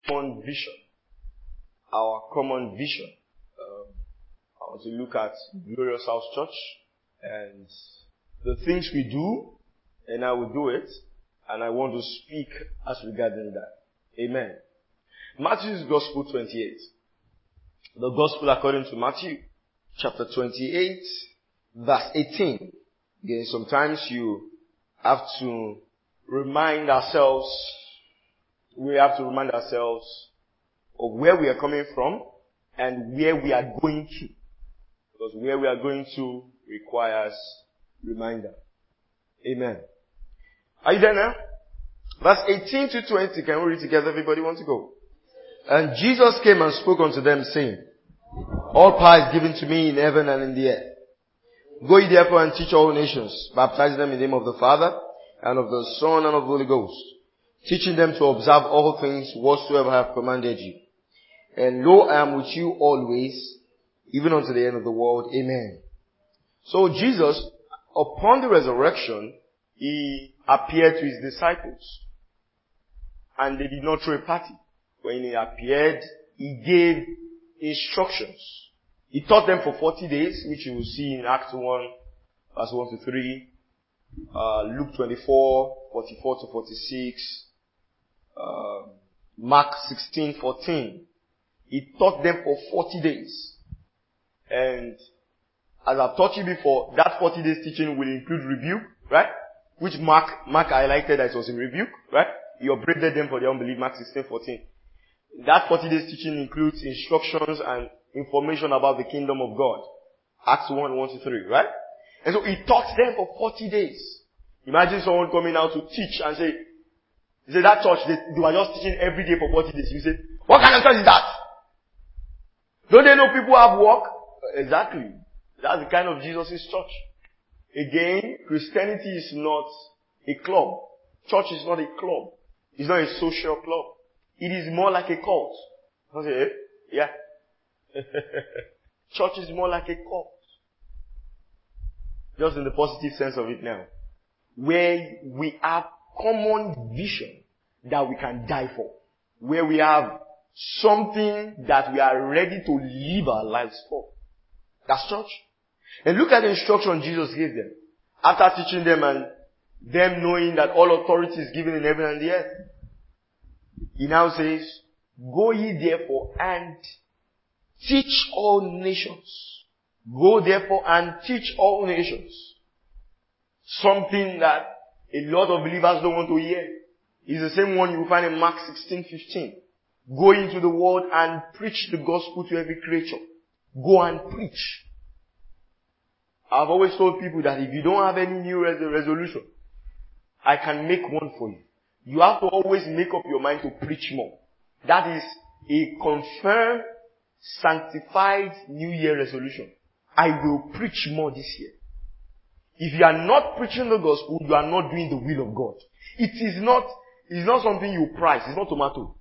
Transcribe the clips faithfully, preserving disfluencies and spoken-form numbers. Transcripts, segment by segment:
common vision. Our common vision. Um, I want to look at Glorious House Church and the things we do, and I will do it, and I want to speak as regarding that. Amen. Matthew's Gospel twenty-eight. The Gospel according to Matthew, chapter twenty-eight, verse eighteen. Again, sometimes you have to remind ourselves, we have to remind ourselves of where we are coming from and where we are going to. Because where we are going to requires reminder. Amen. Are you there now? Verse eighteen to twenty, can we read together? Everybody want to go? And Jesus came and spoke unto them, saying, all power is given to me in heaven and in the earth. Go ye therefore and teach all nations, baptizing them in the name of the Father, and of the Son, and of the Holy Ghost, teaching them to observe all things whatsoever I have commanded you. And lo, I am with you always, even unto the end of the world. Amen. So Jesus, upon the resurrection, he appeared to his disciples. And they did not throw a party. When he appeared, he gave instructions. He taught them for forty days, which you will see in Acts one, verse one to three, uh, Luke twenty-four, forty-four to forty-six, uh, Mark sixteen, fourteen. He taught them for forty days. And as I've taught you before, that forty days teaching will include rebuke, right? Which Mark, Mark highlighted that it was a rebuke, right? He upbraided them for their unbelief, Mark sixteen, fourteen. That forty days teaching includes instructions and information about the kingdom of God. Acts one, one to three, right? And so he taught them for forty days. Imagine someone coming out to teach and say, you say that church, they, they were just teaching every day for forty days. You say, what kind of church is that? Don't they know people have work? Exactly. That's the kind of Jesus' church. Again, Christianity is not a club. Church is not a club. It's not a social club. It is more like a cult. I say, eh? Yeah. Church is more like a cult. Just in the positive sense of it now. Where we have common vision that we can die for. Where we have something that we are ready to live our lives for. That's church. And look at the instruction Jesus gave them. After teaching them and them knowing that all authority is given in heaven and the earth. He now says, go ye therefore and teach all nations. Go therefore and teach all nations. Something that a lot of believers don't want to hear. It's the same one you will find in Mark sixteen, fifteen. Go into the world and preach the gospel to every creature. Go and preach. I've always told people that if you don't have any new res- resolution, I can make one for you. You have to always make up your mind to preach more. That is a confirmed, sanctified New Year resolution. I will preach more this year. If you are not preaching the gospel, you are not doing the will of God. It is not, it's not something you price. It's not tomato.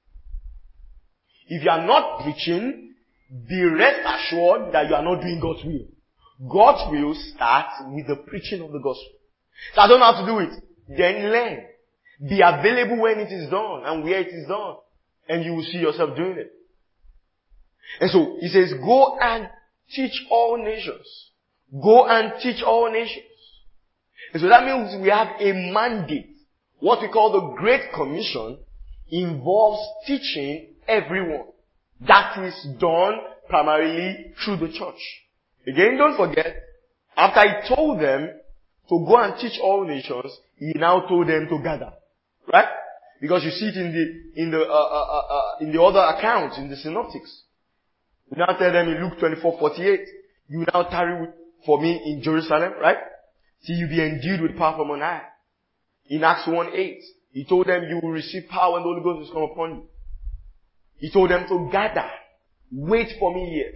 If you are not preaching, be rest assured that you are not doing God's will. God's will starts with the preaching of the gospel. So I don't know how to do it. Then learn. Be available when it is done and where it is done. And you will see yourself doing it. And so, he says, go and teach all nations. Go and teach all nations. And so that means we have a mandate. What we call the Great Commission involves teaching everyone. That is done primarily through the church. Again, don't forget, after he told them to go and teach all nations, he now told them to gather. Right? Because you see it in the, in the, uh, uh, uh, in the other accounts, in the synoptics. You now tell them in Luke twenty-four, forty-eight, you now tarry with, for me in Jerusalem, right? Till you be endued with power from on high. In Acts one, eight, he told them you will receive power when the Holy Ghost is come upon you. He told them to gather. Wait for me here.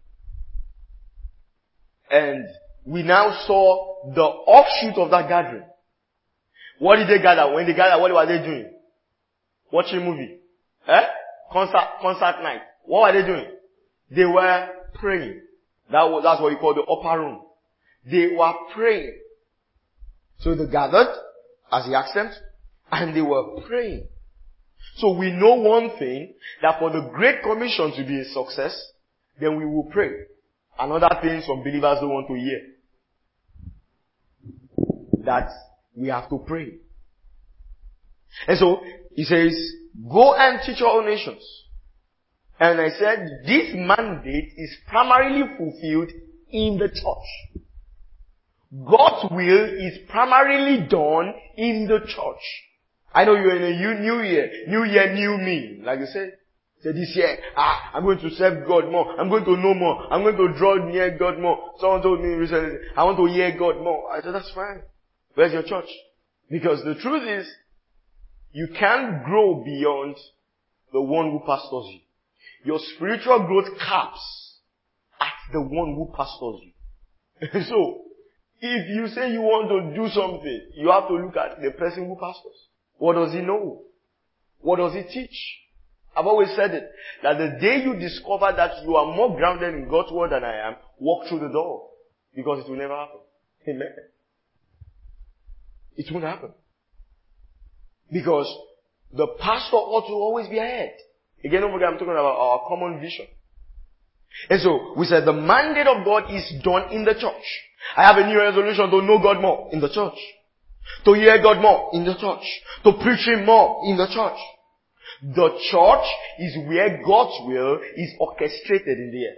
And we now saw the offshoot of that gathering. What did they gather? When they gathered, what were they doing? Watching a movie. Eh? Concert, concert night. What were they doing? They were praying. That was, that's what you call the upper room. They were praying. So they gathered, as he asked them, and they were praying. So we know one thing, that for the Great Commission to be a success, then we will pray. Another thing some believers don't want to hear. That we have to pray. And so, he says, go and teach all nations. And I said, this mandate is primarily fulfilled in the church. God's will is primarily done in the church. I know you're in a new year. New year, new me. Like you said. Say this year, ah, I'm going to serve God more. I'm going to know more. I'm going to draw near God more. Someone told me recently, I want to hear God more. I said, that's fine. Where's your church? Because the truth is, you can't grow beyond the one who pastors you. Your spiritual growth caps at the one who pastors you. So, if you say you want to do something, you have to look at the person who pastors. What does he know? What does he teach? I've always said it, that the day you discover that you are more grounded in God's word than I am, walk through the door. Because it will never happen. Amen. It won't happen. Because the pastor ought to always be ahead. Again, don't forget, I'm talking about our common vision. And so, we said the mandate of God is done in the church. I have a new resolution to know God more in the church. To hear God more in the church. To preach Him more in the church. The church is where God's will is orchestrated in the earth.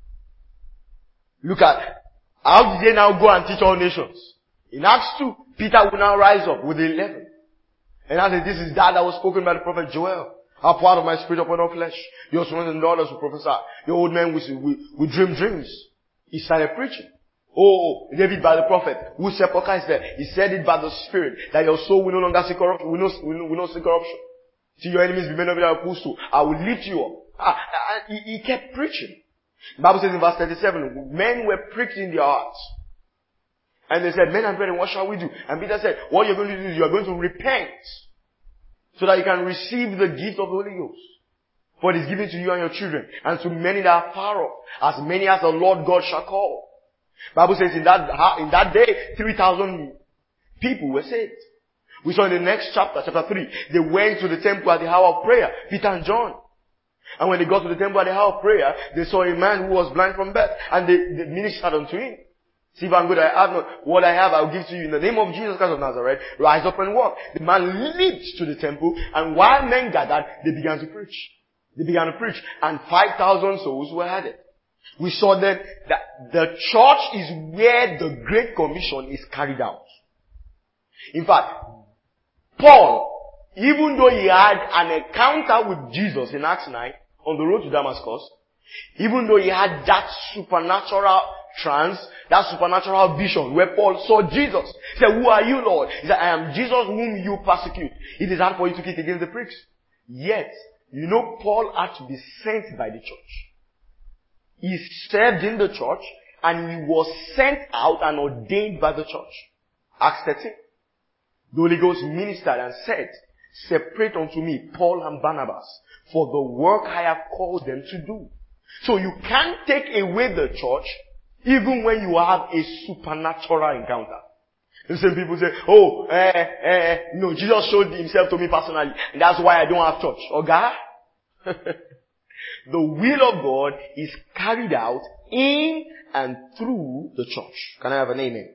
Look at, how did they now go and teach all nations? In Acts two, Peter will now rise up with the eleven. And I said, this is that that was spoken by the prophet Joel. How part of my spirit upon all flesh. Your sons and daughters will prophesy. Your old men will, will, will dream dreams. He started preaching. Oh, David by the prophet, whose sepulchre is there. He said it by the Spirit, that your soul will no longer see corruption, will not, will, will not see corruption. See your enemies be made of it, I will push to. I will lift you up. Ah, he, he kept preaching. The Bible says in verse thirty-seven, men were pricked in their hearts. And they said, men and brethren, what shall we do? And Peter said, what you're going to do is you're going to repent. So that you can receive the gift of the Holy Ghost. For it is given to you and your children, and to many that are far off, as many as the Lord God shall call. Bible says in that, in that day, three thousand people were saved. We saw in the next chapter, chapter three, they went to the temple at the hour of prayer, Peter and John. And when they got to the temple at the hour of prayer, they saw a man who was blind from birth, and they, they ministered unto him. See if I'm good, I have not. What I have, I'll give to you in the name of Jesus Christ of Nazareth. Rise up and walk. The man leaped to the temple, and while men gathered, they began to preach. They began to preach, and five thousand souls were added. We saw then that the church is where the Great Commission is carried out. In fact, Paul, even though he had an encounter with Jesus in Acts nine, on the road to Damascus, even though he had that supernatural trance, that supernatural vision where Paul saw Jesus. He said, who are you, Lord? He said, I am Jesus whom you persecute. It is hard for you to kick against the pricks. Yet, you know, Paul had to be sent by the church. He served in the church and he was sent out and ordained by the church. Acts thirteen. The Holy Ghost ministered and said, separate unto me Paul and Barnabas for the work I have called them to do. So you can't take away the church even when you have a supernatural encounter. The same people say, oh, eh, eh, no, Jesus showed himself to me personally, and that's why I don't have church. Okay? The will of God is carried out in and through the church. Can I have an amen?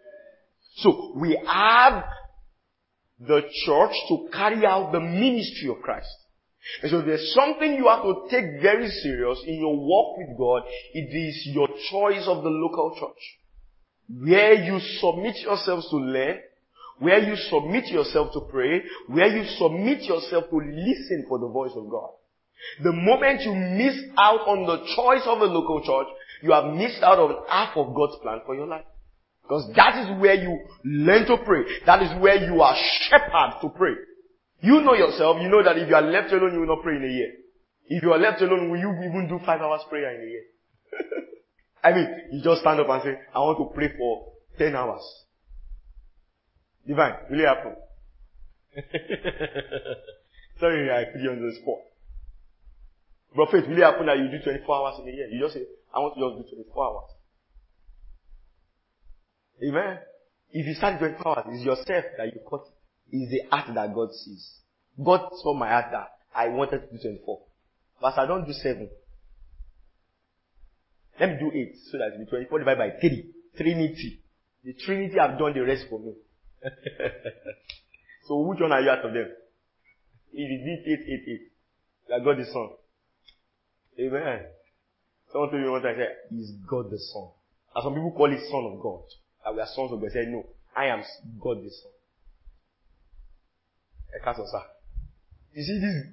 So, we have the church to carry out the ministry of Christ. And so if there's something you have to take very serious in your walk with God, it is your choice of the local church. Where you submit yourselves to learn, where you submit yourself to pray, where you submit yourself to listen for the voice of God. The moment you miss out on the choice of a local church, you have missed out on half of God's plan for your life. Because that is where you learn to pray. That is where you are shepherded to pray. You know yourself, you know that if you are left alone, you will not pray in a year. If you are left alone, will you even do five hours prayer in a year? I mean, you just stand up and say, I want to pray for ten hours. Divine, will it happen? Sorry, I put you on the spot. But faith, will it happen that you do twenty-four hours in a year? You just say, I want to just do twenty-four hours. Amen. If you start twenty-four hours, it's yourself that you cut it. It's the act that God sees. God saw my heart that I wanted to do twenty-four. But I don't do seven. Let me do eight so that it will be twenty-four divided by three. Trinity. The Trinity have done the rest for me. So which one are you out of them? If you did eight, eight, eight, that God the Son. Amen. Someone told me one time, I said, is God the Son? And some people call it Son of God. That we are sons of God. I said, no, I am God the Son. You see this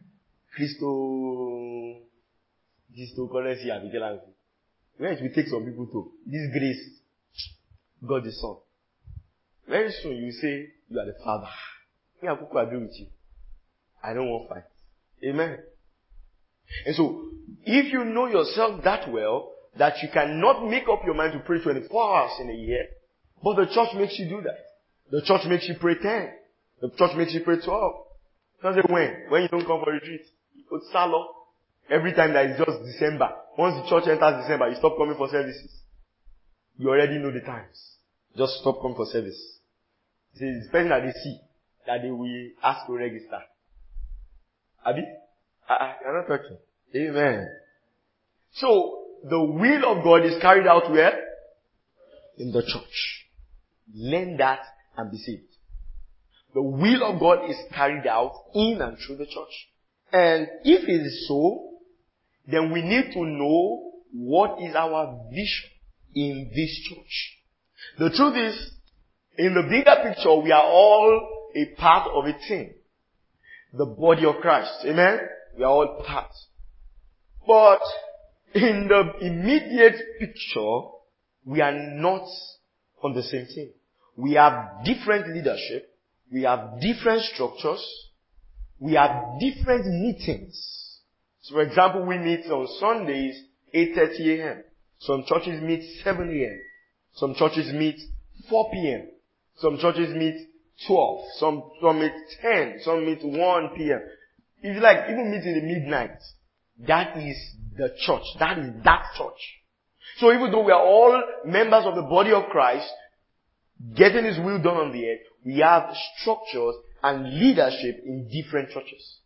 Christo, Christo currency and vigilance. Where it will take some people to this grace, God the Son. Very soon you say you are the Father. Me and Kuku agree with you. I don't want fight. Amen. And so, if you know yourself that well, that you cannot make up your mind to pray twenty-four hours in a year, but the church makes you do that. The church makes you pray ten. The church makes you pray twelve. Don't say when. When you don't come for retreat. It's Salo. Every time that it's just December. Once the church enters December, you stop coming for services. You already know the times. Just stop coming for service. It's the person that they see that they will ask to register. Abi? I, I'm not talking. Amen. So, the will of God is carried out where? In the church. Learn that and be saved. The will of God is carried out in and through the church. And if it is so, then we need to know what is our vision in this church. The truth is, in the bigger picture, we are all a part of a team. The body of Christ. Amen? We are all parts. But in the immediate picture, we are not on the same team. We have different leadership. We have different structures. We have different meetings. So for example, we meet on Sundays, eight thirty a.m. Some churches meet seven a.m. Some churches meet four p.m. Some churches meet twelve. Some, some meet ten. Some meet one p.m. If you like, even meet in the midnight. That is the church. That is that church. So even though we are all members of the body of Christ, getting His will done on the earth, we have structures and leadership in different churches.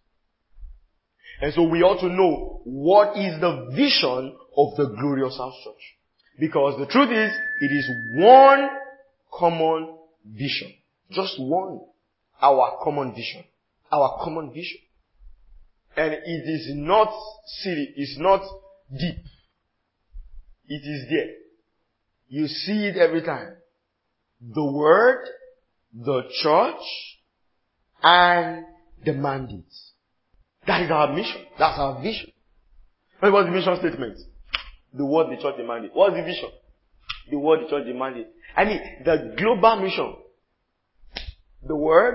And so we ought to know what is the vision of the Glorious House Church. Because the truth is, it is one common vision. Just one. Our common vision. Our common vision. And it is not silly. It's not deep. It is there. You see it every time. The Word, the church, and the mandate. That is our mission. That's our vision. What was the mission statement? The Word, the church, the mandate. What's the vision? The Word, the church, the mandate. I mean, the global mission. The Word,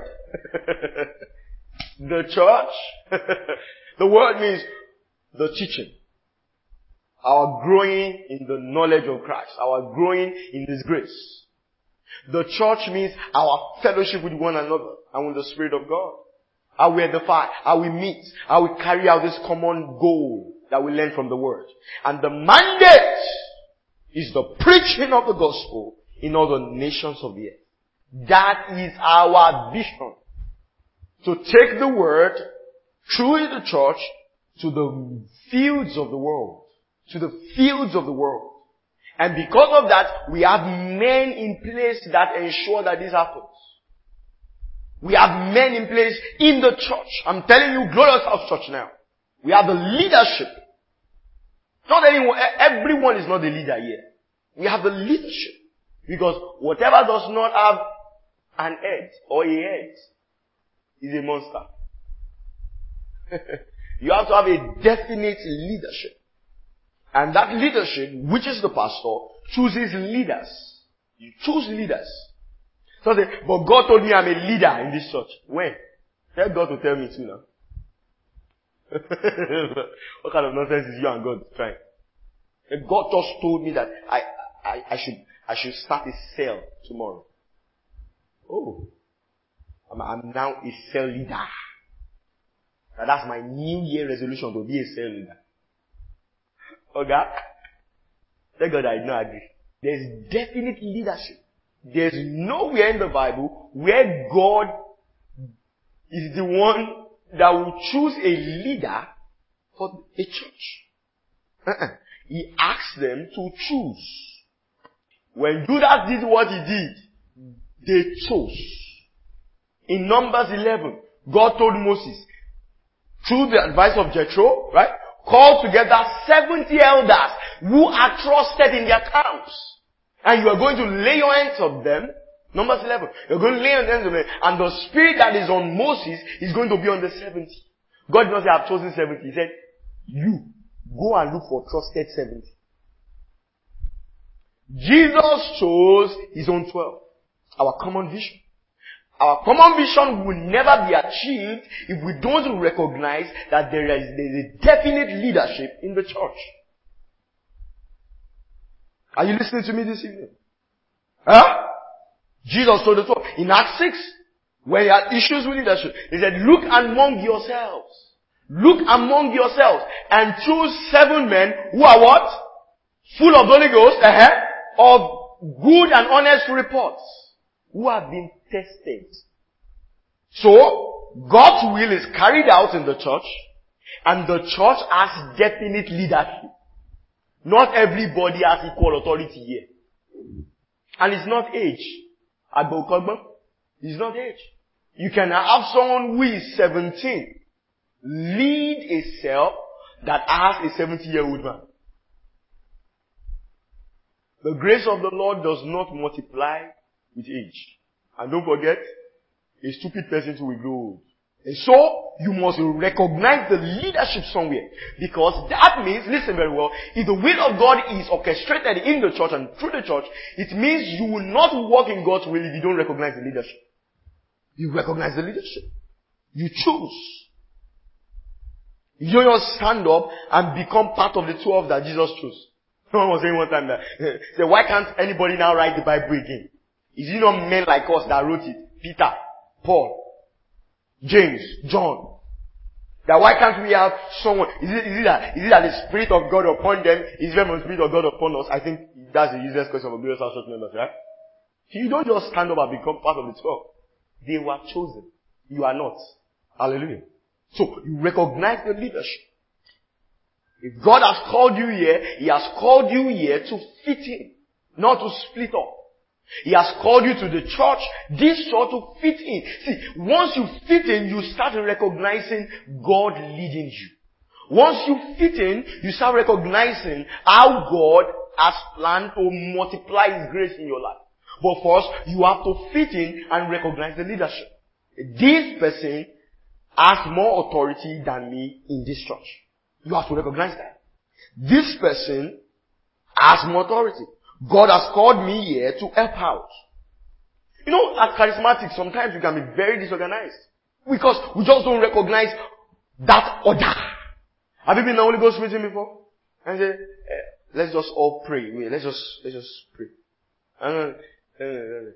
the church. The Word means the teaching. Our growing in the knowledge of Christ. Our growing in His grace. The church means our fellowship with one another and with the Spirit of God. How we edify, how we meet, how we carry out this common goal that we learn from the Word. And the mandate is the preaching of the gospel in all the nations of the earth. That is our vision. To take the Word through the church to the fields of the world. To the fields of the world. And because of that, we have men in place that ensure that this happens. We have men in place in the church. I'm telling you, Glorious House Church now. We have the leadership. Not anyone, everyone is not the leader here. We have the leadership. Because whatever does not have an head or a head is a monster. You have to have a definite leadership. And that leadership, which is the pastor, chooses leaders. You choose leaders. So they, but God told me I'm a leader in this church. When? Tell God to tell me too now. What kind of nonsense is you and God trying? And God just told me that I, I, I should, I should start a cell tomorrow. Oh. I'm, I'm now a cell leader. And that's my new year resolution to be a cell leader. Okay? Thank God I did not agree. There's definite leadership. There's nowhere in the Bible where God is the one that will choose a leader for a church. Uh-uh. He asked them to choose. When Judas did what he did, they chose. In Numbers eleven, God told Moses, through the advice of Jethro, right, call together seventy elders who are trusted in their camps. And you are going to lay your hands on them. Numbers eleven. You're going to lay your hands on them. And the spirit that is on Moses is going to be on the seventy. God did not say, I've chosen seventy. He said, you go and look for trusted seventy. Jesus chose his own twelve. Our common vision. Our common vision will never be achieved if we don't recognize that there is, there is a definite leadership in the church. Are you listening to me this evening? Huh? Jesus told the twelve. In Acts six, when he had issues with leadership, he said, look among yourselves. Look among yourselves and choose seven men who are what? Full of the Holy Ghost, uh-huh, of good and honest reports, who have been tested. So, God's will is carried out in the church, and the church has definite leadership. Not everybody has equal authority here. And it's not age. Agbo-Kogbo, it's not age. You can have someone who is seventeen lead a cell that has a seventy-year-old man. The grace of the Lord does not multiply with age. And don't forget, a stupid person too will grow old. And so, you must recognize the leadership somewhere. Because that means, listen very well, if the will of God is orchestrated in the church and through the church, it means you will not walk in God's will if you don't recognize the leadership. You recognize the leadership. You choose. You don't just stand up and become part of the twelve that Jesus chose. Someone was saying one time that, say, why can't anybody now write the Bible again? Is it not men like us that wrote it? Peter, Paul, James, John. That why can't we have someone, is it, is it that, is it that the Spirit of God upon them is very much the Spirit of God upon us? I think that's the useless question of glorious house church members, right? You don't just stand up and become part of the twelve. They were chosen. You are not. Hallelujah. So, you recognize the leadership. If God has called you here, He has called you here to fit in, not to split up. He has called you to the church, this church to fit in. See, once you fit in, you start recognizing God leading you. Once you fit in, you start recognizing how God has planned to multiply His grace in your life. But first, you have to fit in and recognize the leadership. This person has more authority than me in this church. You have to recognize that. This person has more authority. God has called me here to help out. You know, as charismatics, sometimes we can be very disorganized. Because we just don't recognize that order. Have you been in a Holy Ghost meeting before? And say, eh, let's just all pray. Wait, let's just, let's just pray. And then,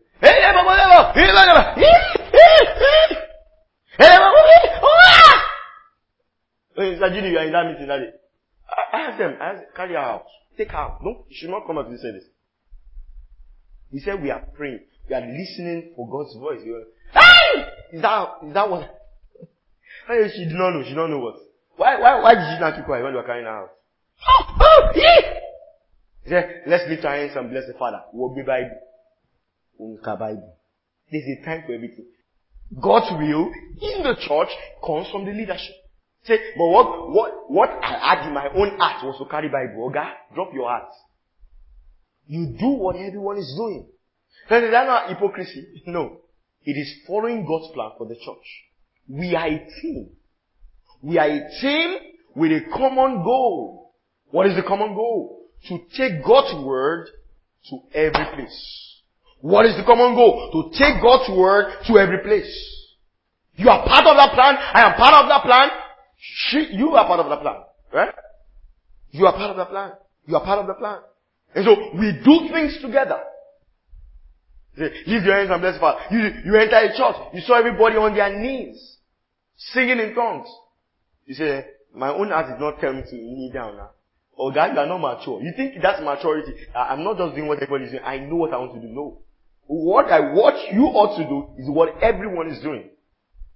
Mister Judy, you are in that meeting that day. I asked them, I asked, carry her out. Take her out. No, she should not come out to the service. He said, we are praying. We are listening for God's voice. You are, hey! Is that, is that what? She did not know. She did not know what. Why, why, why did she not keep quiet when you were carrying her out? Oh, oh, yeah! He said, let's lift our hands and bless the Father. We'll be Bible. Bible. There's a time for everything. God's will in the church comes from the leadership. Say, but what, what, what I had in my own heart was to carry Bible. Oh God, drop your heart. You do what everyone is doing. Is that not hypocrisy? No. It is following God's plan for the church. We are a team. We are a team with a common goal. What is the common goal? To take God's word to every place. What is the common goal? To take God's word to every place. You are part of that plan. I am part of that plan. She, you are part of the plan. Right? You are part of the plan. You are part of the plan. And so, we do things together. Say, lift your hands and bless the Father. You, you enter a church. You saw everybody on their knees. Singing in tongues. You say, my own heart did not tell me to kneel down now. Oh God, you are not mature. You think that's maturity. I'm not just doing what everybody is doing. I know what I want to do. No. What I, what you ought to do is what everyone is doing.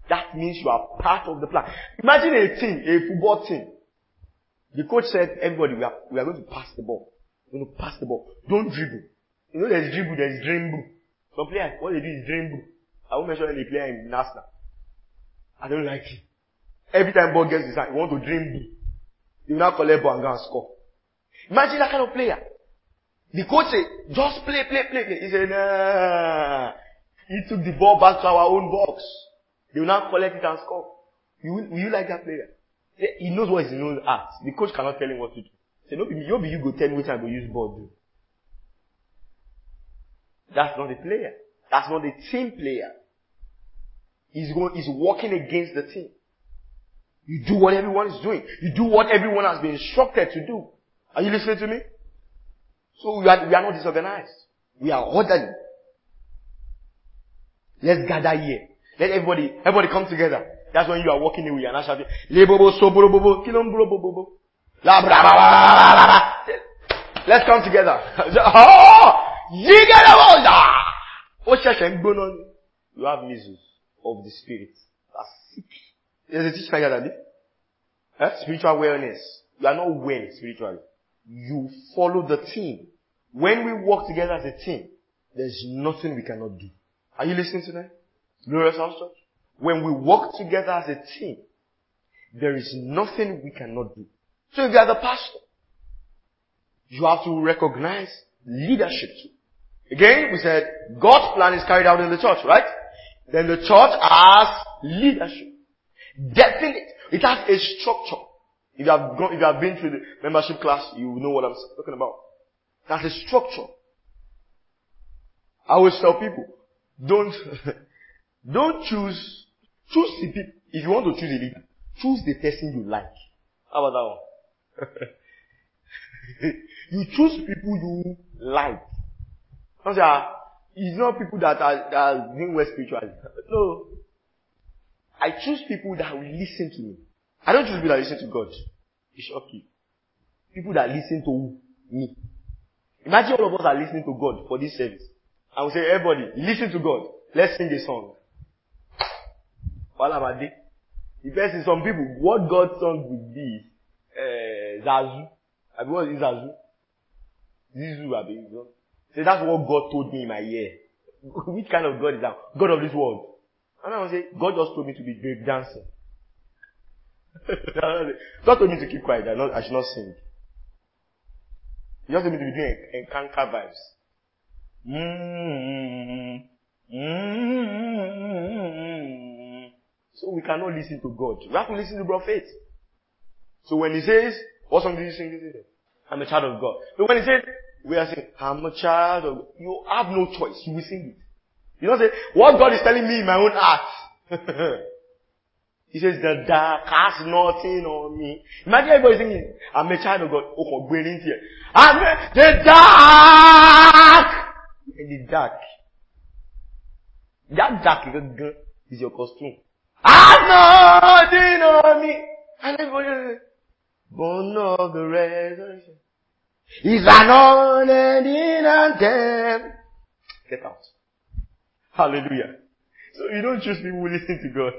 that means you are part of the plan. Imagine a team, a football team. The coach said, everybody, we are, we are going to pass the ball. We're going to pass the ball. Don't dribble. You know there's dribble, there's dribble. Some players, what they do is dribble. I won't mention any player in Arsenal. I don't like it. Every time ball gets his hand, you want to dribble. You now collect ball and go and score. Imagine that kind of player. The coach said, just play, play, play, play. He said, nah. He took the ball back to our own box. They will now collect it and score. You, will you like that player? He knows what is in his own heart. The coach cannot tell him what to do. Say, no, you be you go tell me which I go use ball do. That's not the player. That's not the team player. He's going, he's working against the team. You do what everyone is doing. You do what everyone has been instructed to do. Are you listening to me? So we are, we are not disorganized. We are orderly. Let's gather here. Let everybody, everybody come together. That's when you are walking away and shouting, Lebobo so bro bobo, kilom bro bobo. La bra bra bra bra. Let's come together. Oh! You have measles of the spirit. That's sick. There's a teaching like that, eh? Spiritual wellness. You are not well spiritually. You follow the team. When we work together as a team, there's nothing we cannot do. Are you listening to that? Glorious House Church? When we work together as a team, there is nothing we cannot do. So if you are the pastor, you have to recognize leadership too. Again, we said God's plan is carried out in the church, right? Then the church has leadership. Definite. It has a structure. If you have gone, if you have been through the membership class, you know what I'm talking about. That's a structure. I always tell people, don't, don't choose, choose the people. If you want to choose a leader, choose the person you like. How about that one? You choose people you like. Don't say, ah, it's not people that are, that are doing well spiritually. No. I choose people that will listen to me. I don't choose people that listen to God. It's okay. People that listen to me. Imagine all of us are listening to God for this service. I will say, everybody, listen to God. Let's sing a song. The best is some people, what God's song would be, uh, Zazu. I mean, what is Zazu? Zizu, I mean, so that's what God told me in my ear. Which kind of God is that? God of this world. And I will say, God just told me to be break dancing. God told me to keep quiet. I, not, I should not sing. He just told me to be doing encanka vibes. Mm-hmm. Mm-hmm. So we cannot listen to God. We have to listen to prophet. So when he says, what song did you sing? I'm a child of God. So when he says, we are saying, I'm a child of God. You have no choice. You will sing it. You don't say, what God is telling me in my own heart. He says, the dark has nothing on me. Imagine everybody singing, I'm a child of God. Oh, going in here. I'm a, the dark. In the dark. That dark is your costume. Has nothing on me. And everybody says, born of the resurrection. He's an unending anthem. Get out. Hallelujah. So you don't choose people who listen to God.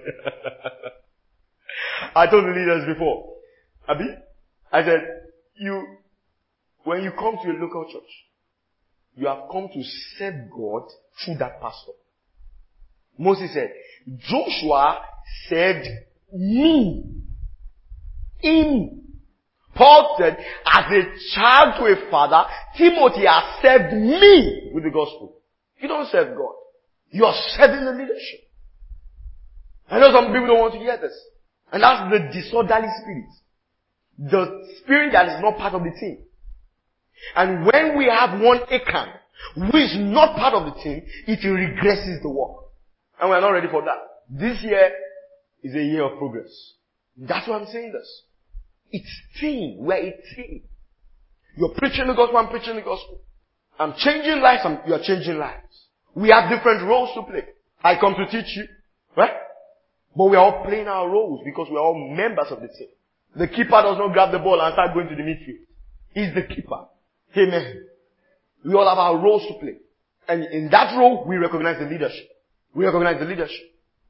I told the leaders before, Abi, I said, you, when you come to a local church, you have come to serve God through that pastor. Moses said, Joshua served me. Him. Paul said, as a child to a father, Timothy has served me with the gospel. You don't serve God. You are serving the leadership. I know some people don't want to hear this. And that's the disorderly spirit. The spirit that is not part of the team. And when we have one Achan, who is not part of the team, it regresses the work. And we are not ready for that. This year is a year of progress. That's why I'm saying this. It's team. We're a team. You're preaching the gospel, I'm preaching the gospel. I'm changing lives, I'm, you're changing lives. We have different roles to play. I come to teach you, right? But we are all playing our roles because we are all members of the team. The keeper does not grab the ball and start going to the midfield. He's the keeper. Amen. We all have our roles to play. And in that role, we recognize the leadership. We recognize the leadership.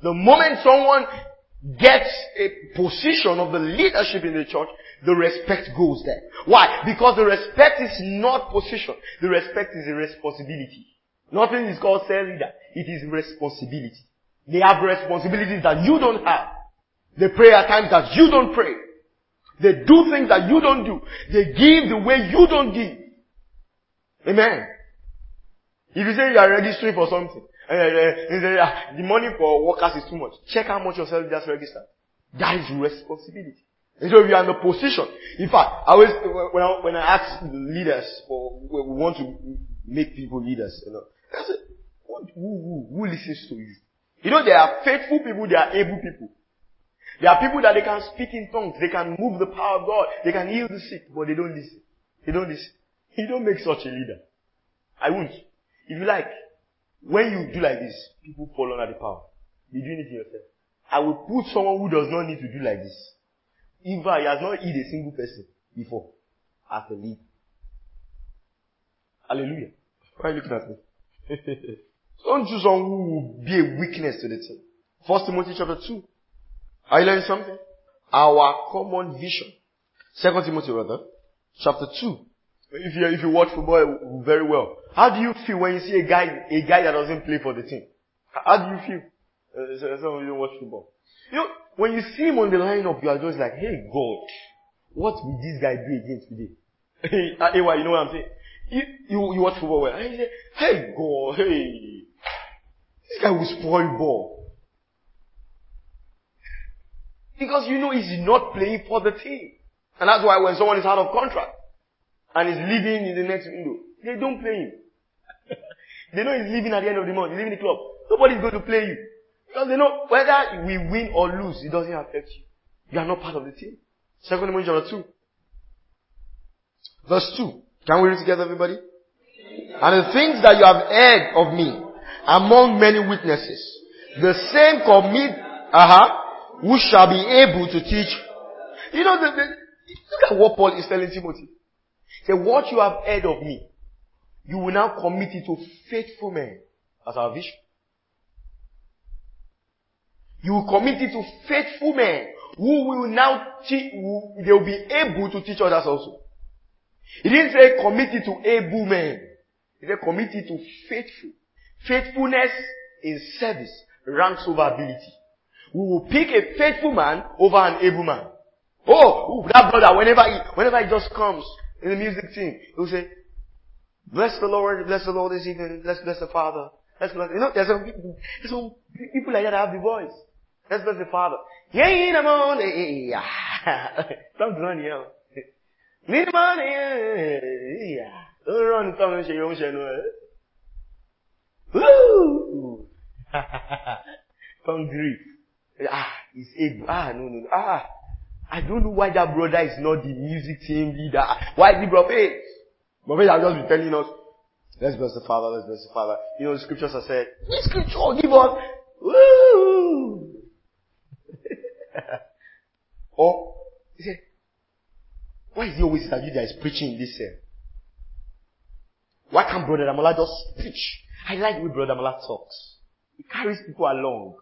The moment someone gets a position of the leadership in the church, the respect goes there. Why? Because the respect is not position. The respect is a responsibility. Nothing is called cell leader. It is responsibility. They have responsibilities that you don't have. They pray at times that you don't pray. They do things that you don't do. They give the way you don't give. Amen. If you say you are registering for something, uh, uh, the money for workers is too much, check how much yourself just registered. That is responsibility. And so if you are in a position, in fact, I always, when I, when I ask leaders, or we want to make people leaders, you know, I say, who, who, who listens to you? You know, there are faithful people, there are able people. There are people that they can speak in tongues, they can move the power of God, they can heal the sick, but they don't listen. They don't listen. You don't make such a leader. I won't. If you like, when you do like this, people fall under the power. Be doing it yourself. I will put someone who does not need to do like this. If he has not eaten a single person before, as a leader. Hallelujah. Why are you looking at me? Don't choose someone who will be a weakness to the team. First Timothy chapter two. Are you learning something? Our common vision. Second Timothy rather, chapter two. If you, if you watch football very well, how do you feel when you see a guy, a guy that doesn't play for the team? How do you feel? Uh, some of you don't watch football. You know, when you see him on the lineup, you are just like, hey God, what will this guy do against today? Hey, you know what I'm saying? You, you, you watch football well. And you say, hey God, hey, this guy will spoil ball. Because you know he's not playing for the team. And that's why when someone is out of contract, and is leaving in the next window, they don't play him. They know he's leaving at the end of the month. He's leaving the club. Nobody's going to play you. Because they know whether we win or lose, it doesn't affect you. You are not part of the team. Second Timothy chapter two. Verse two. Can we read together, everybody? And the things that you have heard of me among many witnesses, the same commit, uh-huh, who shall be able to teach. You know, the, the, look at what Paul is telling Timothy. Say, what you have heard of me, you will now commit it to faithful men. That's our vision. You will commit it to faithful men who will now teach, they will be able to teach others also. He didn't say commit it to able men. He said commit it to faithful. Faithfulness in service ranks over ability. We will pick a faithful man over an able man. Oh, that brother, whenever he, whenever he just comes in the music team, he will say, bless the Lord, bless the Lord this evening, let's bless the Father. Let's bless, you know, there's some people, there's some people like that that have the voice. Let's bless the Father. Yeah, in the morning, yeah. Stop running, yeah. In the morning, yeah. Don't run, come and say, you don't say no. Woo! From grief. Ah, he's able. Ah, no, no, ah. I don't know why that brother is not the music team leader. Why is the prophet? Prophet has just been telling us, let's bless the Father, let's bless the Father. You know, the scriptures have said, this scripture give us, woo! Or, he said, why is he always that you guys preaching in this cell? Why can't Brother Damola just preach? I like the way Brother Damola talks. He carries people along.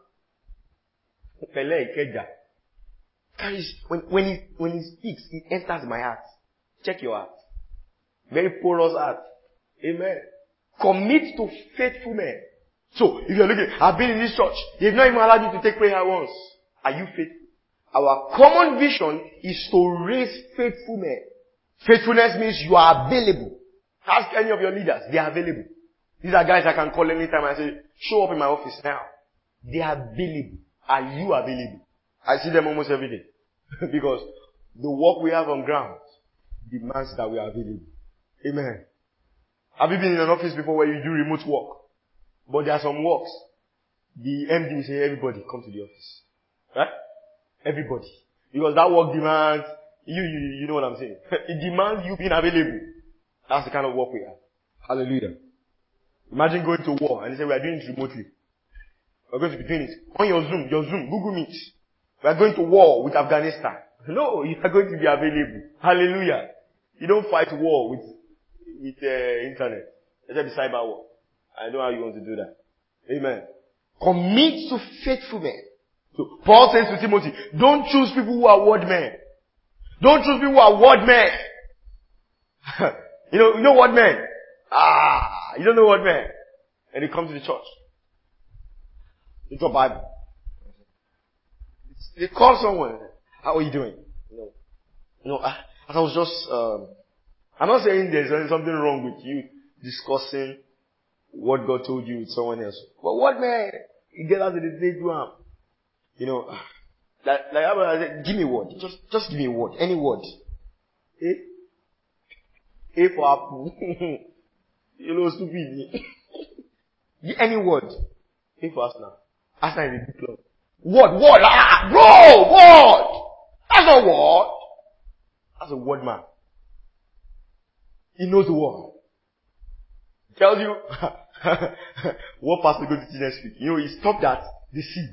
Carries, when, when he, when he speaks, it enters my heart. Check your heart. Very porous heart. Amen. Commit to faithful men. So, if you're looking, I've been in this church. They've not even allowed you to take prayer once. Are you faithful? Our common vision is to raise faithful men. Faithfulness means you are available. Ask any of your leaders. They are available. These are guys I can call anytime and say, show up in my office now. They are available. Are you available? I see them almost every day. Because the work we have on ground demands that we are available. Amen. Have you been in an office before where you do remote work? But there are some works. The M D will say, everybody come to the office. Right? Everybody. Because that work demands, you, you, you know what I'm saying. It demands you being available. That's the kind of work we have. Hallelujah. Imagine going to war and they say, we are doing it remotely. We're going to be doing it on your Zoom, your Zoom, Google Meet. We are going to war with Afghanistan. No, you are going to be available. Hallelujah. You don't fight war with, with uh, internet. Except the cyber war. I know how you want to do that. Amen. Commit to faithful men. So Paul says to Timothy, don't choose people who are word men. Don't choose people who are word men. you know, you know word men? Ah, you don't know word men. And they come to the church. It's your Bible. It's, they call someone. How are you doing? You know, you know, I, I was just, um, I'm not saying there's something wrong with you discussing what God told you with someone else. But what man? You get out of the day to him. You know, like, like I said, give me a word. Just, just give me a word. Any word. A? A for apple. You know, stupid. Any word. A for Arsenal. Arsenal is a big club. Word, word, ah, bro, word. That's not word. That's a word man. He knows the word. He tells you what pastor going to teach next week. You know, he stopped at the seed.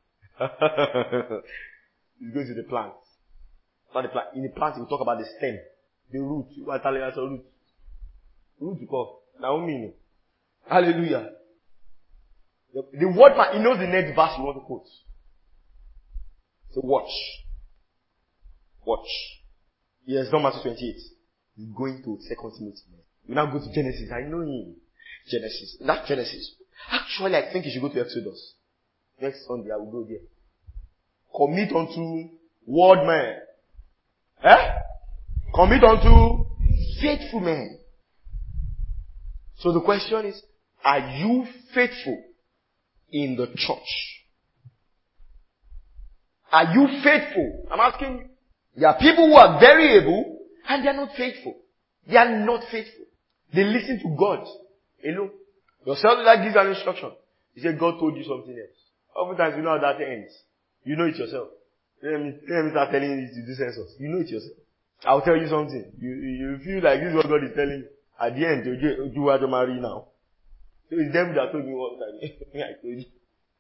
He's going to the plant. Not the plant. In the plant, he will talk about the stem, the root. What Italian has a root? Root you call Naomi. Hallelujah. The, the word man, he knows the next verse you want to quote. So watch. Watch. He has done Matthew twenty-eight. He's going to Second Timothy. We now go to Genesis. I know him. Genesis. Not Genesis. Actually, I think you should go to Exodus. Next Sunday, I will go there. Commit unto word man. Eh? Commit unto faithful men. So the question is, are you faithful in the church? Are you faithful? I'm asking you. There are people who are very able and they are not faithful. They are not faithful. They listen to God alone. Yourself that gives an instruction. You say God told you something else. Oftentimes you know how that ends. You know it yourself. Let me, let me start telling you to do census. You know it yourself. I'll tell you something. You, you feel like this is what God is telling you. At the end, you do what you marry now. So it's them that told me what time. I told you.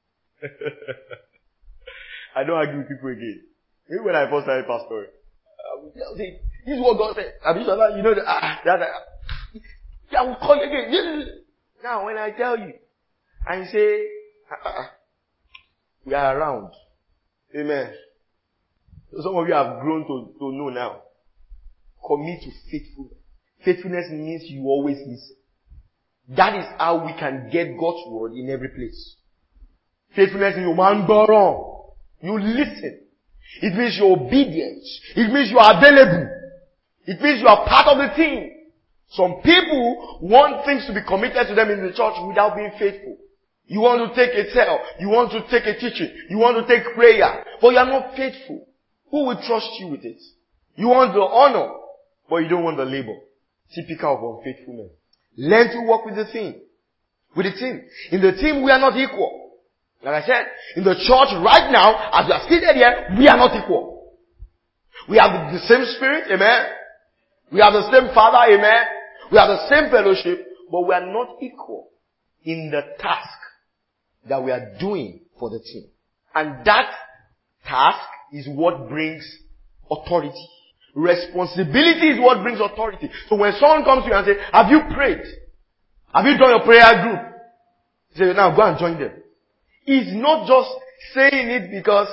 I don't argue with people again. Maybe when I first started pastoring, I would say, this is what God said. You know that, ah, that, that, I will call you again. Now when I tell you, and say, ah, ah, we are around. Amen. So some of you have grown to, to know now. Commit to faithfulness. Faithfulness means you always listen. That is how we can get God's word in every place. Faithfulness means you man go wrong. You listen. It means you're obedient. It means you are available. It means you are part of the team. Some people want things to be committed to them in the church without being faithful. You want to take a tell. You want to take a teaching. You want to take prayer. But you are not faithful. Who will trust you with it? You want the honor, but you don't want the labor. Typical of unfaithful men. Learn to work with the team. With the team. In the team, we are not equal. Like I said, in the church right now, as we are seated here, we are not equal. We have the same spirit, amen. We have the same Father, amen. We have the same fellowship, but we are not equal in the task that we are doing for the team. And that task is what brings authority. Responsibility is what brings authority. So when someone comes to you and says, have you prayed? Have you done your prayer group? You say, now go and join them. He's not just saying it because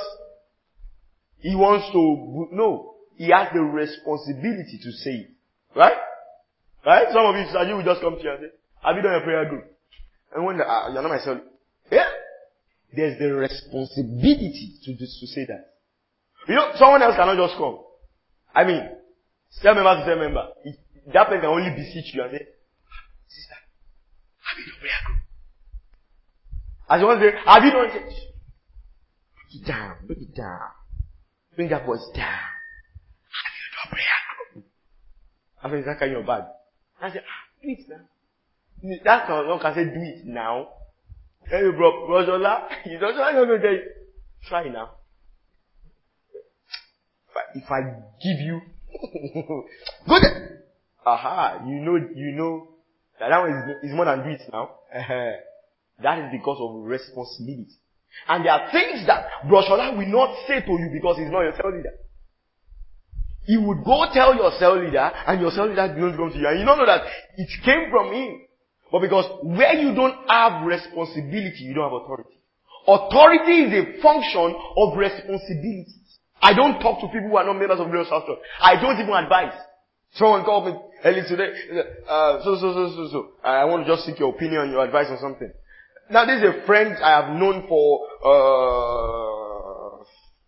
he wants to, no. He has the responsibility to say it. Right? Right? Some of you, you will just come to you and say, have you done your prayer group? And when the, uh, you're not myself. Yeah? There's the responsibility to, to say that. You know, someone else cannot just come. I mean, cell member to cell member. That person can only beseech you and say, sister, have you done prayer group? As you want to say, have you done it? Bring it down, bring it down. Bring that voice down. Have you done prayer group? After you start in your bag. I say, ah, do it now. That's how one can say, do it now. Tell you, bro, Rojola, you don't know to tell you. Try now. If I give you, go there. Aha, you know, you know, that that one is, is more than do it now. That is because of responsibility. And there are things that Broshola will not say to you because he's not your cell leader. He would go tell your cell leader and your cell leader don't come to you. And you don't know that it came from him. But because where you don't have responsibility, you don't have authority. Authority is a function of responsibility. I don't talk to people who are not members of Glorious House Church. I don't even advise. Someone called me early today. Uh, so, so, so, so, so. I want to just seek your opinion, your advice on something. Now, this is a friend I have known for, uh,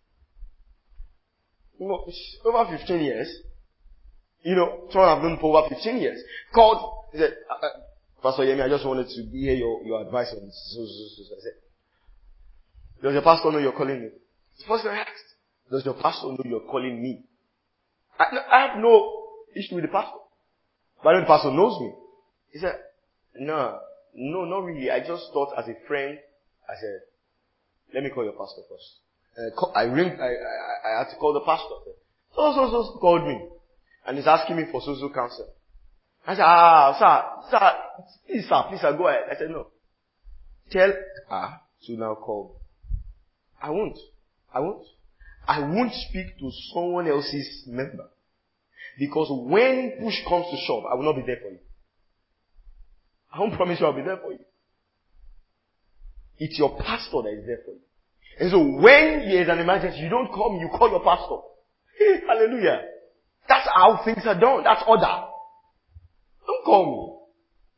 you know, over fifteen years. You know, someone I've known for over fifteen years. Called, he said, uh, Pastor Yemi, I just wanted to hear your, your advice on this. So, so, so, so. I said, does your pastor know you're calling me? It's the first thing I asked. Does your pastor know you're calling me? I, I have no issue with the pastor. But I know the pastor knows me. He said, no, no, not really. I just thought as a friend, I said, let me call your pastor first. Uh, call, I ring, I, I, I had to call the pastor. So, so, so, called me. And he's asking me for social counsel. I said, ah, sir, sir, please, sir, please, sir, go ahead. I said, no. Tell her to now call. I won't. I won't. I won't speak to someone else's member. Because when push comes to shove, I will not be there for you. I won't promise you I'll be there for you. It's your pastor that is there for you. And so when there is an emergency, you don't call me, you call your pastor. Hallelujah. That's how things are done. That's order. Don't call me.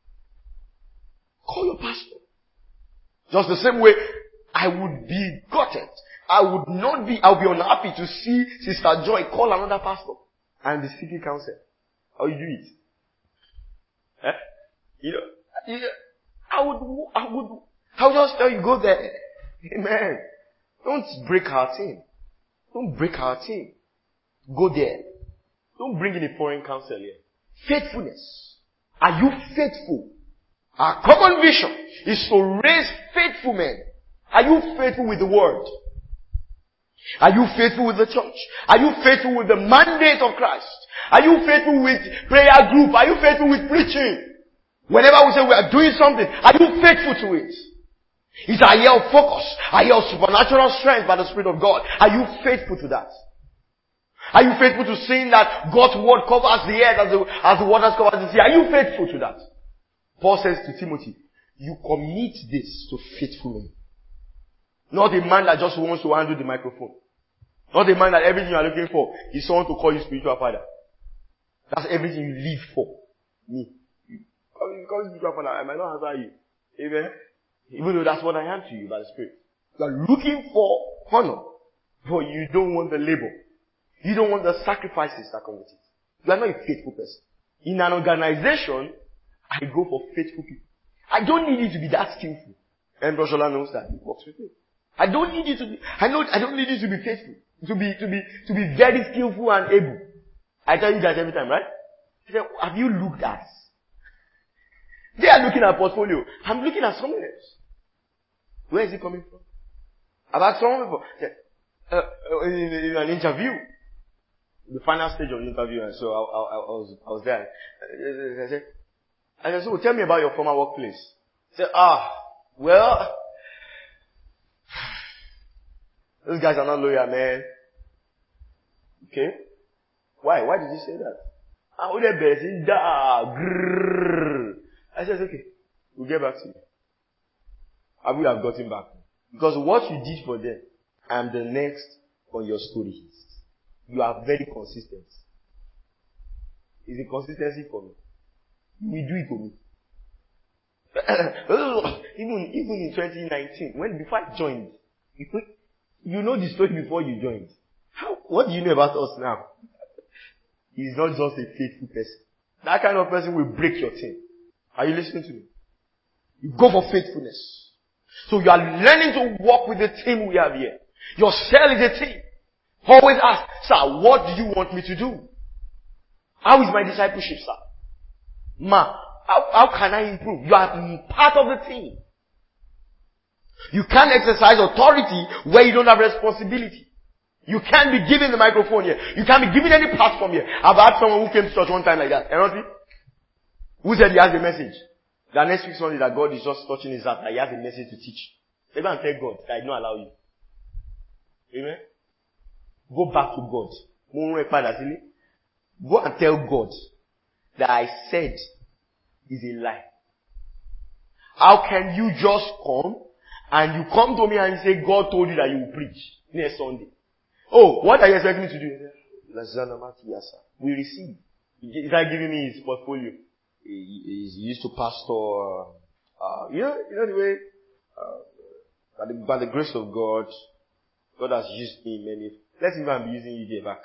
Call your pastor. Just the same way I would be gutted. I would not be, I would be unhappy to see Sister Joy call another pastor and be seeking counsel. How you do it? Eh? You know, you know, I would, I would, I would just tell you, go there. Amen. Don't break our team. Don't break our team. Go there. Don't bring in a foreign counsel here. Faithfulness. Are you faithful? Our common vision is to raise faithful men. Are you faithful with the word? Are you faithful with the church? Are you faithful with the mandate of Christ? Are you faithful with prayer group? Are you faithful with preaching? Whenever we say we are doing something, are you faithful to it? It's a year of focus, a year of supernatural strength by the Spirit of God. Are you faithful to that? Are you faithful to saying that God's word covers the earth as the, as the waters cover the sea? Are you faithful to that? Paul says to Timothy, you commit this to faithful men. Not a man that just wants to handle the microphone. Not a man that everything you are looking for is someone to call you spiritual father. That's everything you live for. Me. You call me spiritual father, I might not answer you. Amen? Even though that's what I am to you by the Spirit. You are looking for honor, but you don't want the labor. You don't want the sacrifices that come with it. You are not a faithful person. In an organization, I go for faithful people. I don't need you to be that skillful. And Broshola knows that. He works with me. I don't need you to be, I know, I don't need you to be faithful. To be, to be, to be very skillful and able. I tell you that every time, right? He said, have you looked at? They are looking at portfolio. I'm looking at someone else. Where is it coming from? I've asked someone before. Uh, uh, in, in an interview. The final stage of the interview, and so I, I, I was, I was there. I said, I said, so tell me about your former workplace. He said, ah, well, those guys are not loyal, man. Okay? Why? Why did you say that? I would have been da. I said, okay, we'll get back to you. I will have gotten back. Because what you did for them, I am the next on your story. You are very consistent. It's a consistency for me. We do it for me. even, even in twenty nineteen, when, before I joined, you know the story before you joined. How, what do you know about us now? He's not just a faithful person. That kind of person will break your team. Are you listening to me? You go for faithfulness. So you are learning to work with the team we have here. Your cell is a team. Always ask, sir, what do you want me to do? How is my discipleship, sir? Ma, how, how can I improve? You are part of the team. You can't exercise authority where you don't have responsibility. You can't be given the microphone here. You can't be given any platform here. I've had someone who came to church one time like that. You who said he has a message. The next week Sunday that God is just touching his heart, that he has a message to teach. They go and tell God that I don't allow you. Amen? Go back to God. Go and tell God that I said is a lie. How can you just come And you come to me and you say, God told you that you will preach next Sunday. Oh, what are you expecting me to do? We receive. He's not giving me his portfolio. He, he's used to pastor, uh, you know, you know the way, uh, by the, by the grace of God, God has used me in many. Let's even be using you there back.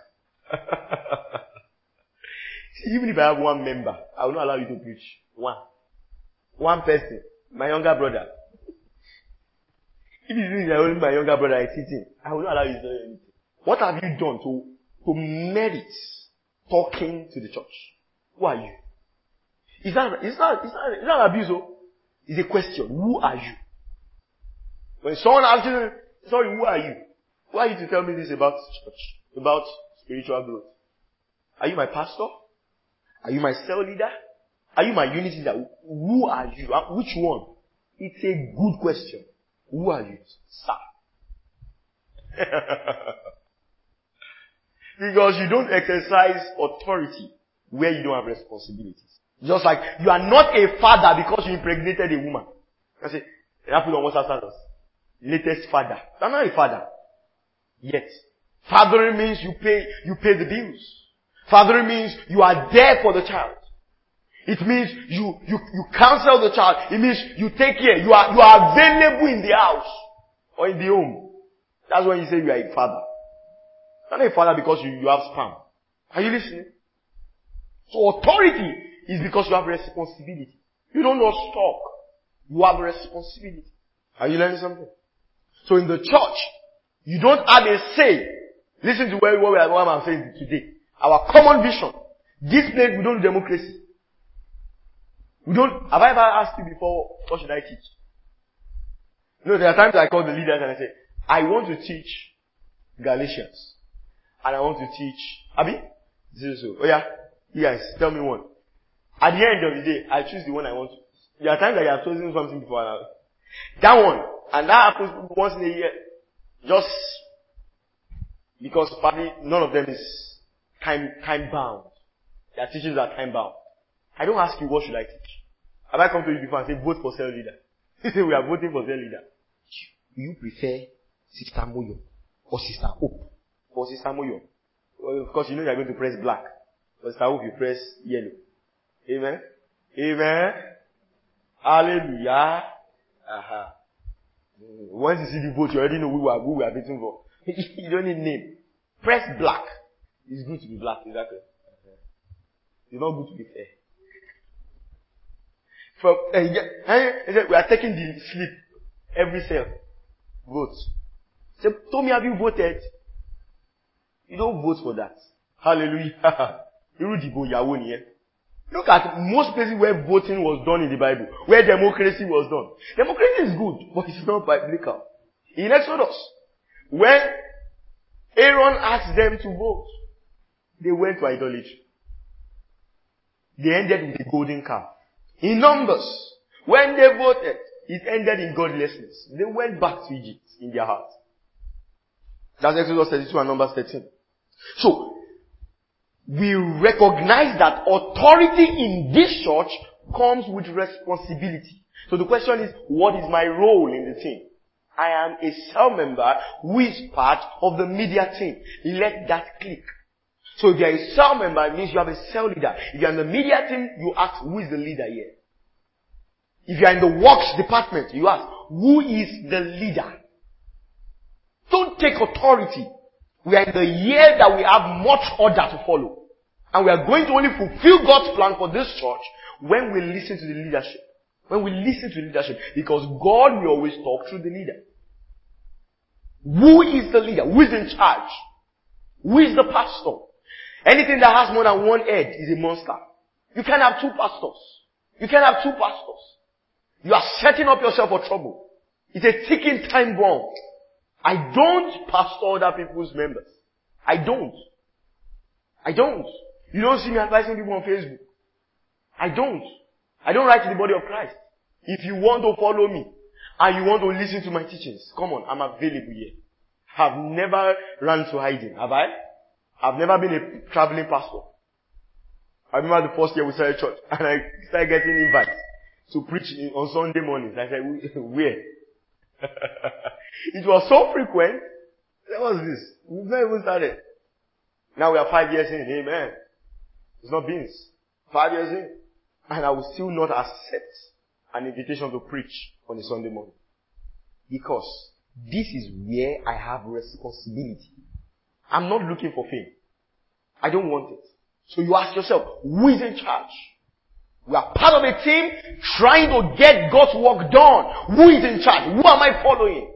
See, even if I have one member, I will not allow you to preach. One. One person. My younger brother. If you think that only my younger brother is sitting, I will not allow you to do anything. What have you done to, to merit talking to the church? Who are you? It's not, it's not, it's not, it's not abuse. It's a question. Who are you? When someone asks you, sorry, who are you? Who are you to tell me this about church? About spiritual growth? Are you my pastor? Are you my cell leader? Are you my unit leader? Who are you? Which one? It's a good question. Who are you, sir? Because you don't exercise authority where you don't have responsibilities. Just like you are not a father because you impregnated a woman. I say, it happened on WhatsApp status. Latest father. You are not a father. Yet. Fathering means you pay, you pay the bills. Fathering means you are there for the child. It means you, you, you counsel the child. It means you take care. You are, you are available in the house or in the home. That's when you say you are a father. You're not a father because you, you have sperm. Are you listening? So authority is because you have responsibility. You don't just talk. You have responsibility. Are you learning something? So in the church, you don't have a say. Listen to what, what, what I'm saying today. Our common vision. This place we don't do democracy. We don't, have I ever asked you before, what should I teach? You know, there are times I call the leaders and I say, I want to teach Galatians. And I want to teach, Abi? This is so. Oh yeah? You guys, tell me one. At the end of the day, I choose the one I want to. There are times that I have chosen something before now. That one. And that happens once in a year. Just because probably none of them is time, time bound. Their teachings are time bound. I don't ask you what should I teach. Have I come to you before and say vote for cell leader? You say we are voting for cell leader. Do you prefer Sister Moyo or Sister Hope? Or Sister Moyo? Well, of course you know you are going to press black. For Sister Hope you press yellow. Amen? Amen? Hallelujah. Aha. Once you see the vote, you already know who we are, who we are voting for. You don't need name. Press black. It's good to be black, exactly. It's not good to be fair. From, uh, yeah, we are taking the slip. Every cell. Vote. Say, Tommy, have you voted? You don't vote for that. Hallelujah. Look at most places where voting was done in the Bible. Where democracy was done. Democracy is good, but it's not biblical. In Exodus, when Aaron asked them to vote, they went to idolatry. They ended with the golden calf. In Numbers, when they voted, it ended in godlessness. They went back to Egypt in their heart. That's Exodus thirty-two and Numbers thirteen. So, we recognize that authority in this church comes with responsibility. So the question is, what is my role in the team? I am a cell member who is part of the media team. Let that click. So if you are a cell member, it means you have a cell leader. If you are in the media team, you ask, who is the leader here? If you are in the works department, you ask, who is the leader? Don't take authority. We are in the year that we have much order to follow. And we are going to only fulfill God's plan for this church when we listen to the leadership. When we listen to the leadership. Because God will always talk through the leader. Who is the leader? Who is in charge? Who is the pastor? Anything that has more than one head is a monster. You can't have two pastors. You can't have two pastors. You are setting up yourself for trouble. It's a ticking time bomb. I don't pastor other people's members. I don't. I don't. You don't see me advising people on Facebook. I don't. I don't write to the body of Christ. If you want to follow me and you want to listen to my teachings, come on, I'm available here. I've never run to hiding, have I? I've never been a traveling pastor. I remember the first year we started church and I started getting invites to preach on Sunday mornings. I said, where? It was so frequent. What was this? We've not even started. Now we are five years in. Amen. It's not beans. Five years in. And I will still not accept an invitation to preach on a Sunday morning. Because this is where I have responsibility. I'm not looking for fame. I don't want it. So you ask yourself, who is in charge? We are part of a team trying to get God's work done. Who is in charge? Who am I following?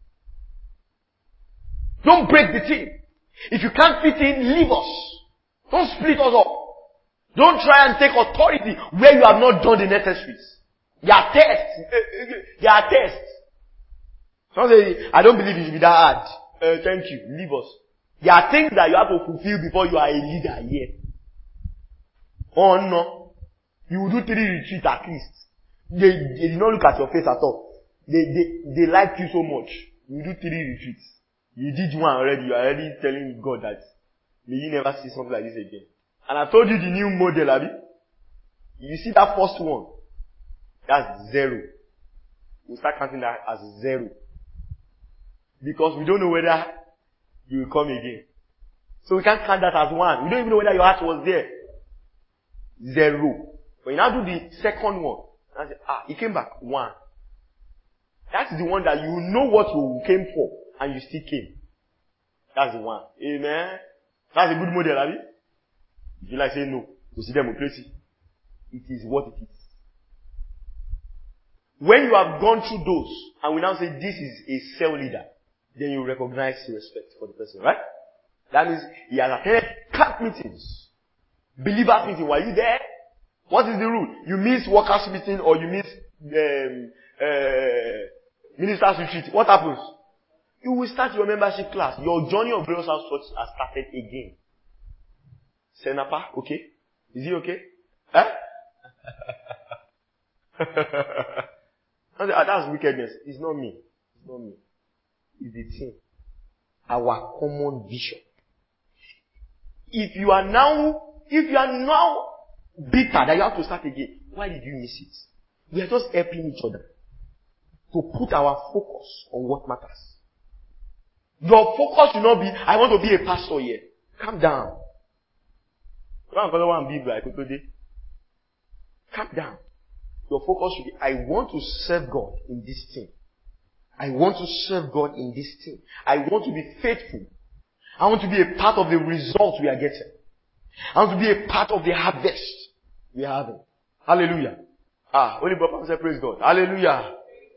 Don't break the team. If you can't fit in, leave us. Don't split us up. Don't try and take authority where you have not done the necessaries. There are tests. There are tests. Don't say, I don't believe it should be that hard. Uh, thank you. Leave us. There are things that you have to fulfill before you are a leader here. Oh no. You will do three retreats at least. They, they did not look at your face at all. They, they, they like you so much. You do three retreats. You did one already. You are already telling God that may you never see something like this again. And I told you the new model, Abi. You see that first one? That's zero. We start counting that as zero. Because we don't know whether you will come again. So we can't count that as one. We don't even know whether your heart was there. Zero. When you now do the second one, and say, ah, he came back. One. That's the one that you know what you came for, and you still came. That's the one. Amen. That's a good model, Abi. If you like say no, you see democracy. It is what it is. When you have gone through those, and we now say this is a cell leader, then you recognize respect for the person, right? That means he has attended camp meetings. Believers meeting. Were you there? What is the rule? You miss workers meeting or you miss um, uh, ministers retreat. What happens? You will start your membership class. Your journey of Glorious House Church has started again. Senapa, okay? Is he okay? Huh? That's wickedness. It's not me. It's not me. It's the team. Our common vision. If you are now, if you are now bitter that you have to start again, why did you miss it? We are just helping each other to put our focus on what matters. Your focus should not be, I want to be a pastor here. Calm down. Calm down. Your focus should be, I want to serve God in this thing. I want to serve God in this thing. I want to be faithful. I want to be a part of the result we are getting. I want to be a part of the harvest we are having. Hallelujah. Ah, only Papa said praise God. Hallelujah.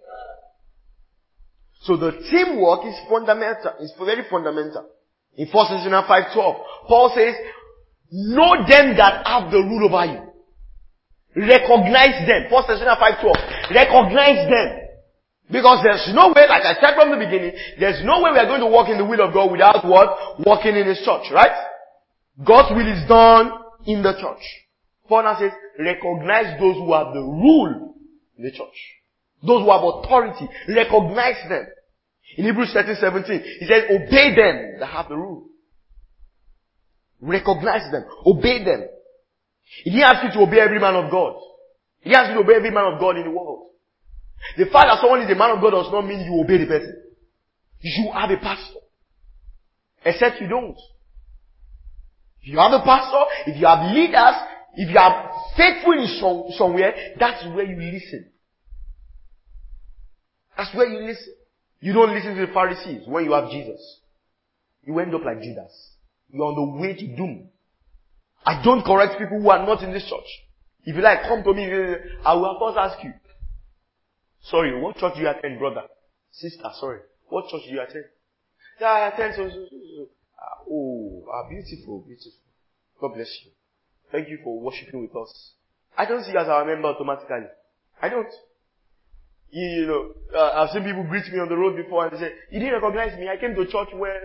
So the teamwork is fundamental. It's very fundamental. In First Thessalonians five twelve, Paul says, know them that have the rule over you. Recognize them. First Thessalonians five twelve. Recognize them. Because there's no way, like I said from the beginning, there's no way we are going to walk in the will of God without what? Walking in His church, right? God's will is done in the church. Paul now says, recognize those who have the rule in the church. Those who have authority. Recognize them. In Hebrews thirteen seventeen, he says, obey them that have the rule. Recognize them. Obey them. He didn't ask you to obey every man of God. He asked you to obey every man of God in the world. The fact that someone is a man of God does not mean you obey the person. You have a pastor. Except you don't. If you have a pastor, if you have leaders, if you are faithful in some, somewhere, that's where you listen. That's where you listen. You don't listen to the Pharisees when you have Jesus. You end up like Judas. You're on the way to doom. I don't correct people who are not in this church. If you like, come to me, I will of course ask you. Sorry, what church do you attend, brother? Sister, sorry. What church do you attend? Yeah, I attend so, so, so, so. Ah, oh, ah, beautiful, beautiful. God bless you. Thank you for worshiping with us. I don't see you as our member automatically. I don't. You, you know, uh, I've seen people greet me on the road before and they say, you didn't recognize me. I came to church where...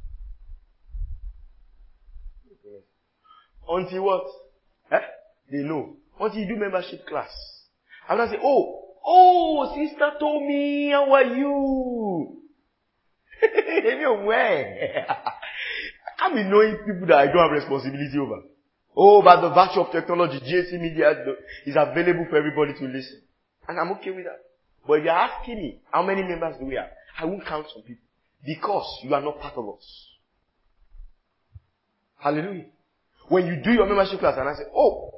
Until what? Eh? They know. Until you do membership class. I'm not saying, oh, oh, sister told me, how are you? They know where. I can't be knowing people that I don't have responsibility over. Oh, by the virtue of technology, G A C Media is available for everybody to listen. And I'm okay with that. But if you're asking me, how many members do we have? I won't count some people. Because you are not part of us. Hallelujah. When you do your membership class and I say, oh,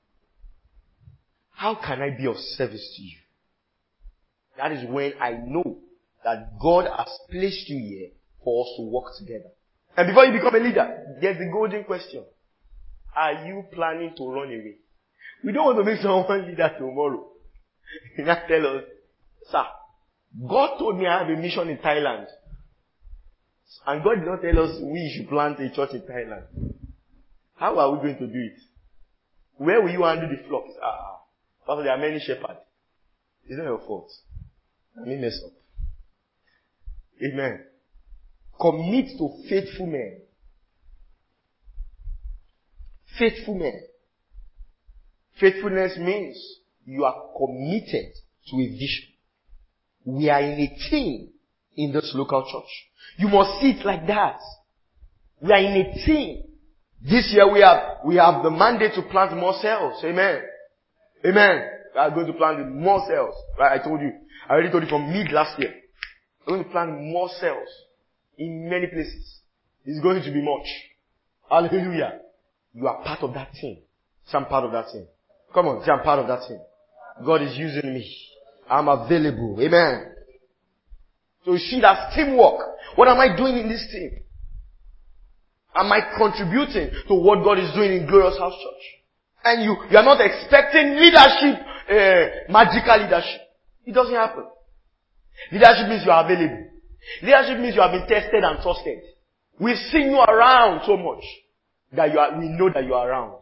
how can I be of service to you? That is when I know that God has placed you here for us to work together. And before you become a leader, there's the golden question. Are you planning to run away? We don't want to make someone leader tomorrow. You not tell us, sir, God told me I have a mission in Thailand. And God did not tell us we should plant a church in Thailand. How are we going to do it? Where will you handle the flocks? Ah, Pastor, there are many shepherds. It's not your fault. Let me mess up. Amen. Commit to faithful men. Faithful men. Faithfulness means you are committed to a vision. We are in a team in this local church. You must see it like that. We are in a team. This year we have, we have the mandate to plant more cells. Amen. Amen. We are going to plant more cells. Right? I told you. I already told you from mid last year. We're going to plant more cells in many places. It's going to be much. Hallelujah. You are part of that team. So I'm part of that team. Come on, say I'm part of that team. God is using me. I'm available. Amen. So you see that's teamwork. What am I doing in this team? Am I contributing to what God is doing in Glorious House Church? And you, you are not expecting leadership, uh, magical leadership. It doesn't happen. Leadership means you are available. Leadership means you have been tested and trusted. We've seen you around so much that you are, we know that you are around.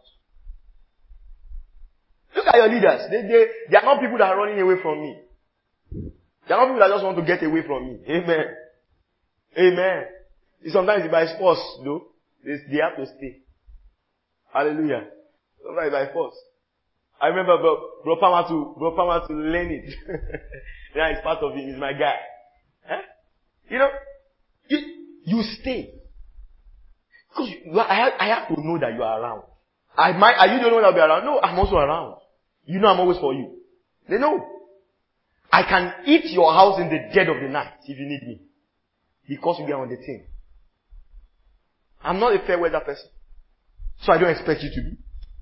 Look at your leaders. They, they, they are not people that are running away from me. They are not people that just want to get away from me. Amen. Amen. Sometimes it's by force, though. They, they have to stay. Hallelujah. Sometimes by force. I remember Bro, Bro Palmer to, Bro Palmer to learn it. Yeah, it's part of him. He's my guy. Huh? You know, you, you stay. Because you, I, have, I have to know that you are around. I might, are you the only one that will be around? No, I'm also around. You know I'm always for you. They know. I can eat your house in the dead of the night if you need me. Because we are on the team. I'm not a fair weather person. So I don't expect you to be.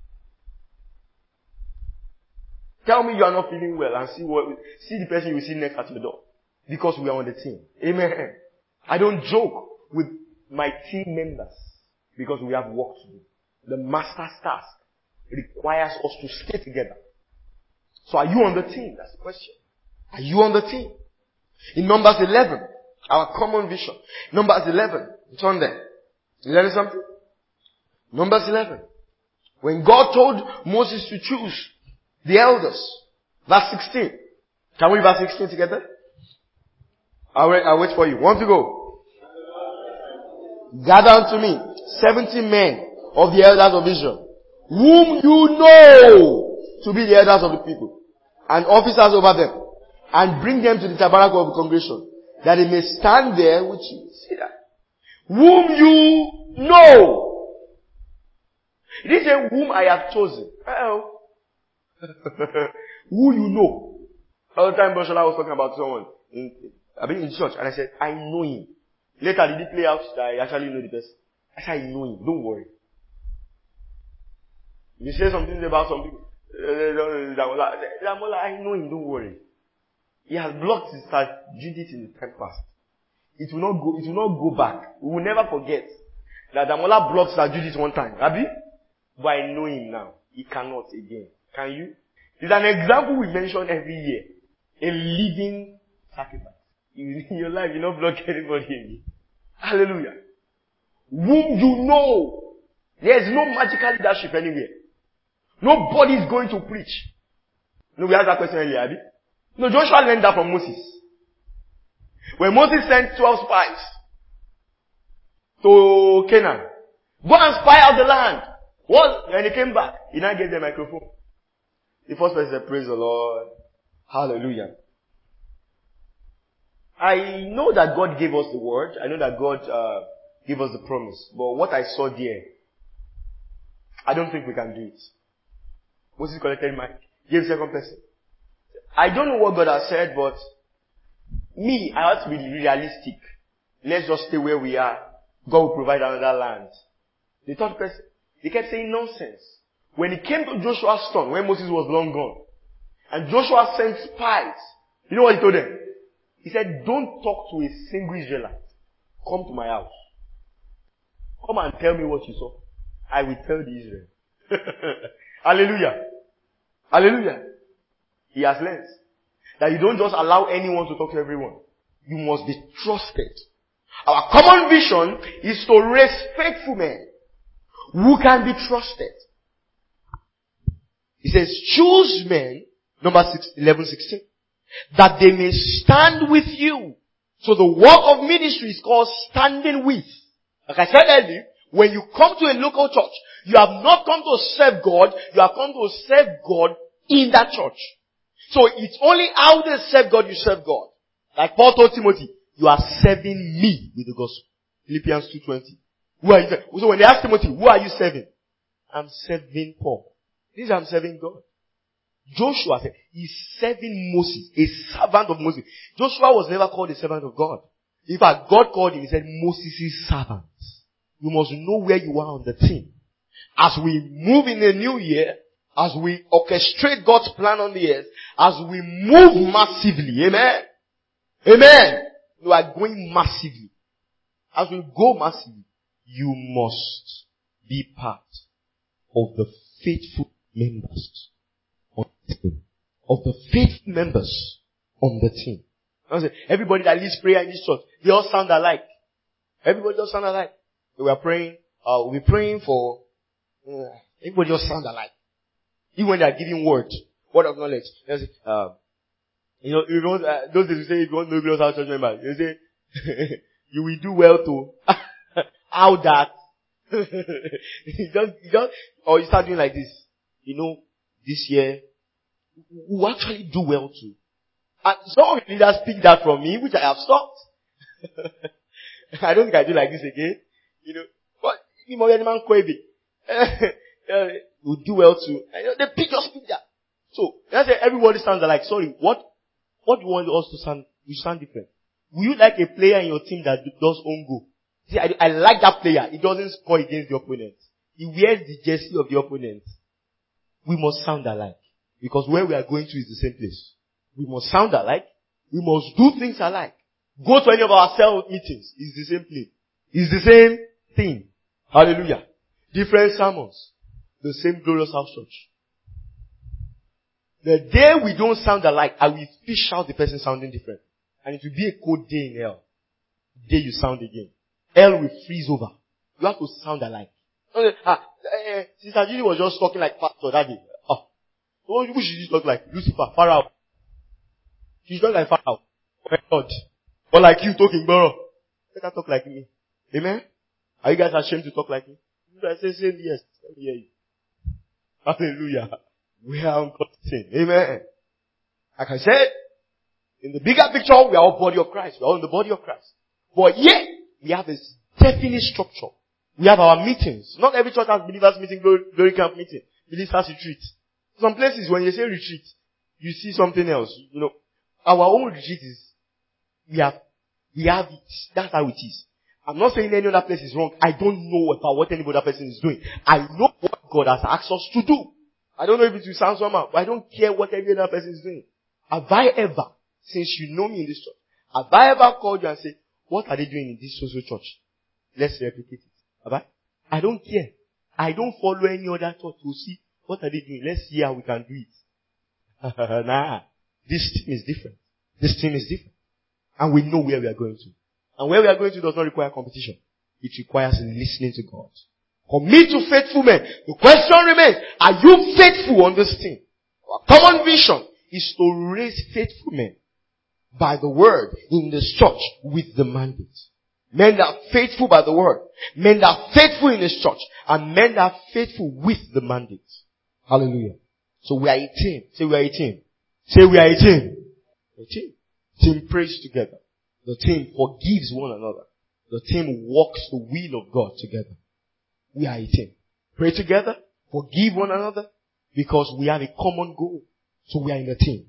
Tell me you are not feeling well and see what, see the person you will see next at your door. Because we are on the team. Amen. I don't joke with my team members because we have work to do. The master's task requires us to stay together. So are you on the team? That's the question. Are you on the team? In Numbers eleven, our common vision. Numbers eleven, it's on there. You learn something? Numbers eleven. When God told Moses to choose the elders. Verse sixteen. Can we read verse sixteen together? I'll wait, I'll wait for you. Want to go? Gather unto me seventy men of the elders of Israel, whom you know to be the elders of the people, and officers over them, and bring them to the tabernacle of the congregation, that they may stand there with you. See that? Whom you know. It didn't say whom I have chosen. Uh-oh. Who you know. All the time Boshola was talking about someone in, I've been in church and I said, I know him. Later did it play out that I actually know the person? I said, I know him. Don't worry. You say something about some people. Damola, I know him. Don't worry. He has blocked his heart, Judith in the time past. It will not go, it will not go back. We will never forget that Damola blocked Sir Judith one time. Abi? But I know him now. He cannot again. Can you? It's an example we mention every year. A living sacrifice. In your life, you don't block anybody again. Hallelujah. Whom you know. There is no magical leadership anywhere. Nobody is going to preach. No, we asked that question earlier, Abby. No, Joshua learned that from Moses. When Moses sent twelve spies to Canaan, go and spy out the land. What? When he came back, he now gave them a microphone. The first person said, praise the Lord. Hallelujah. I know that God gave us the word. I know that God uh, gave us the promise. But what I saw there, I don't think we can do it. Moses collected mic. Gave second person. I don't know what God has said, but me, I have to be realistic. Let's just stay where we are. God will provide another land. The third person, they kept saying nonsense. When it came to Joshua's turn, when Moses was long gone, and Joshua sent spies, you know what he told them? He said, don't talk to a single Israelite. Come to my house. Come and tell me what you saw. I will tell the Israel. Hallelujah. Hallelujah. He has learned that you don't just allow anyone to talk to everyone. You must be trusted. Our common vision is to raise faithful men who can be trusted. He says, choose men, number six, eleven sixteen, that they may stand with you. So the work of ministry is called standing with. Like I said earlier, when you come to a local church, you have not come to serve God, you have come to serve God in that church. So it's only how they serve God, you serve God. Like Paul told Timothy, you are serving me with the gospel. Philippians two twenty. Who are you serving? So when they ask Timothy, who are you serving? I'm serving Paul. This is I'm serving God. Joshua said, he's serving Moses, a servant of Moses. Joshua was never called a servant of God. In fact, God called him, he said, Moses' servant. You must know where you are on the team. As we move in a new year, as we orchestrate God's plan on the earth, as we move massively, amen? Amen! You are going massively. As we go massively, you must be part of the faithful members on the team. Of the faithful members on the team. Everybody that leads prayer in this church, they all sound alike. Everybody just sound alike. We are praying, uh, we're praying for, uh, everybody just sound alike. Even when they are giving word, word of knowledge. They say, uh, you know, you know, uh, those days you say, if you want to know glorious house church members, you say, you will do well to, how that? you just, you just, or you start doing like this. You know, this year, we actually do well too. And some of the leaders pick that from me, which I have stopped. I don't think I do like this again. You know, but you man Kwebe, will do well too. And they pick just pick that. So that's say everybody sounds alike. Sorry, what what do you want us to sound? You sound different. Will you like a player in your team that does own goal? See, I, I like that player. He doesn't score against the opponent. He wears the jersey of the opponent. We must sound alike. Because where we are going to is the same place. We must sound alike. We must do things alike. Go to any of our cell meetings. It's the same place. It's the same thing. Hallelujah. Different sermons. The same glorious house church. The day we don't sound alike, I will fish out the person sounding different. And it will be a cold day in hell. The day you sound again. Hell will freeze over. You have to sound alike. Okay, ah, eh, Sister Judy was just talking like pastor that day. Oh. Who should she talk like? Lucifer, Pharaoh. She's not like Pharaoh. Oh God. Or like you talking, bro. Let her talk like me. Amen? Are you guys ashamed to talk like me? I say, say yes. Let me hear you. Hallelujah. We are on God's team. Amen. Like I said, in the bigger picture, we are all body of Christ. We are all in the body of Christ. But yet, we have a definite structure. We have our meetings. Not every church has believers meeting, glory, glory camp meeting, believers retreat. Some places, when you say retreat, you see something else. You know, our own retreat is, we have, we have it. That's how it is. I'm not saying any other place is wrong. I don't know about what any other person is doing. I know what God has asked us to do. I don't know if it will sound somehow, but I don't care what every other person is doing. Have I ever, since you know me in this church, have I ever called you and said, what are they doing in this social church? Let's replicate it. Have I? I don't care. I don't follow any other church to see what are they doing. Let's see how we can do it. Nah. This team is different. This team is different. And we know where we are going to. And where we are going to does not require competition. It requires listening to God. Commit to faithful men. The question remains, are you faithful on this team? Our common vision is to raise faithful men by the word in this church with the mandate. Men that are faithful by the word. Men that are faithful in this church. And men that are faithful with the mandate. Hallelujah. So we are a team. Say we are a team. Say we are a team. A team. Team prays together. The team forgives one another. The team walks the will of God together. We are a team. Pray together. Forgive one another. Because we have a common goal. So we are in a team.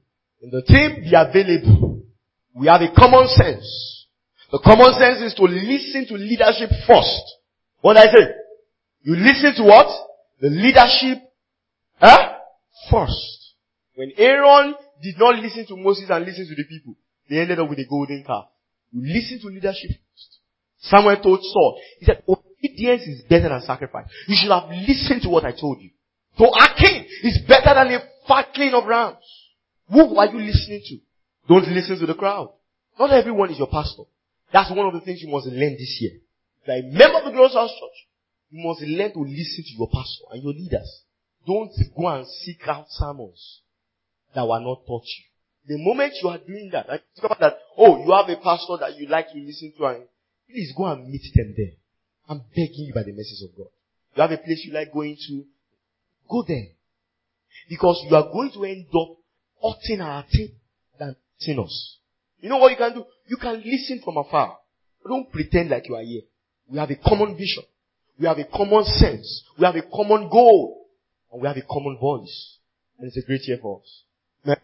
In the team, be available. We have a common sense. The common sense is to listen to leadership first. What did I say? You listen to what? The leadership huh? first. When Aaron did not listen to Moses and listen to the people, they ended up with a golden calf. You listen to leadership first. Samuel told Saul, he said, obedience is better than sacrifice. You should have listened to what I told you. So a king is better than a fatling of rams. Who are you listening to? Don't listen to the crowd. Not everyone is your pastor. That's one of the things you must learn this year. If you're a member of the Glorious House Church, you must learn to listen to your pastor and your leaders. Don't go and seek out sermons that were not taught you. The moment you are doing that, I discover that, oh, you have a pastor that you like to listen to, and please go and meet them there. I'm begging you by the message of God. You have a place you like going to, go there. Because you are going to end up hurting our team than hurting us. You know what you can do? You can listen from afar. Don't pretend like you are here. We have a common vision. We have a common sense. We have a common goal. And we have a common voice. And it's a great year for us. Amen.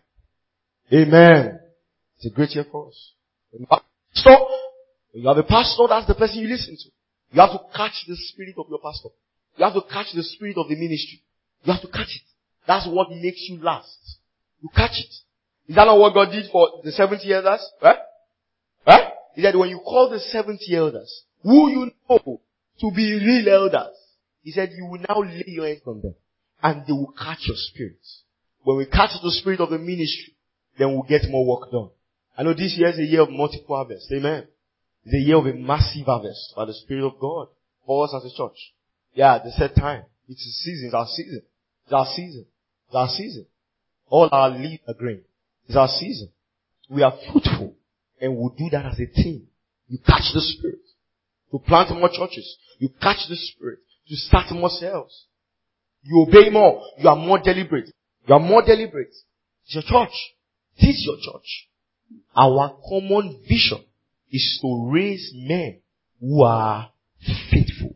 Amen. It's a great year for us. When you have a pastor, when you have a pastor, that's the person you listen to. You have to catch the spirit of your pastor. You have to catch the spirit of the ministry. You have to catch it. That's what makes you last. You catch it. Is that not what God did for the seventy elders? Right? Right? He said when you call the seventy elders, who you know to be real elders, he said you will now lay your hands on them. And they will catch your spirit. When we catch the spirit of the ministry, then we'll get more work done. I know this year is a year of multiple harvest. Amen. It's a year of a massive harvest by the Spirit of God for us as a church. Yeah, the set time. It's a season. It's our season. It's our season. It's our season. All our leaves are green. It's our season. We are fruitful. And we'll do that as a team. You catch the Spirit. To plant more churches. You catch the Spirit. To start more sales. You obey more. You are more deliberate. You are more deliberate. It's your church. It is your church. Our common vision is to raise men who are faithful.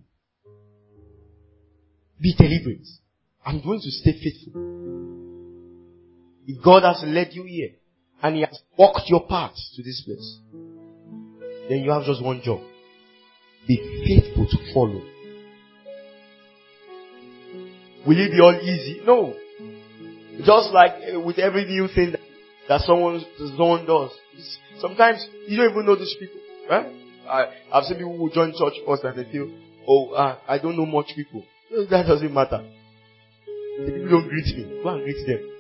Be deliberate. I'm going to stay faithful. If God has led you here and He has walked your path to this place, then you have just one job. Be faithful to follow. Will it be all easy? No. Just like with every new thing that, that someone, someone does. Sometimes you don't even know these people. Right? I, I've seen people who join church first and they feel, oh, uh, I don't know much people. That doesn't matter. The people don't greet me. Go and greet them.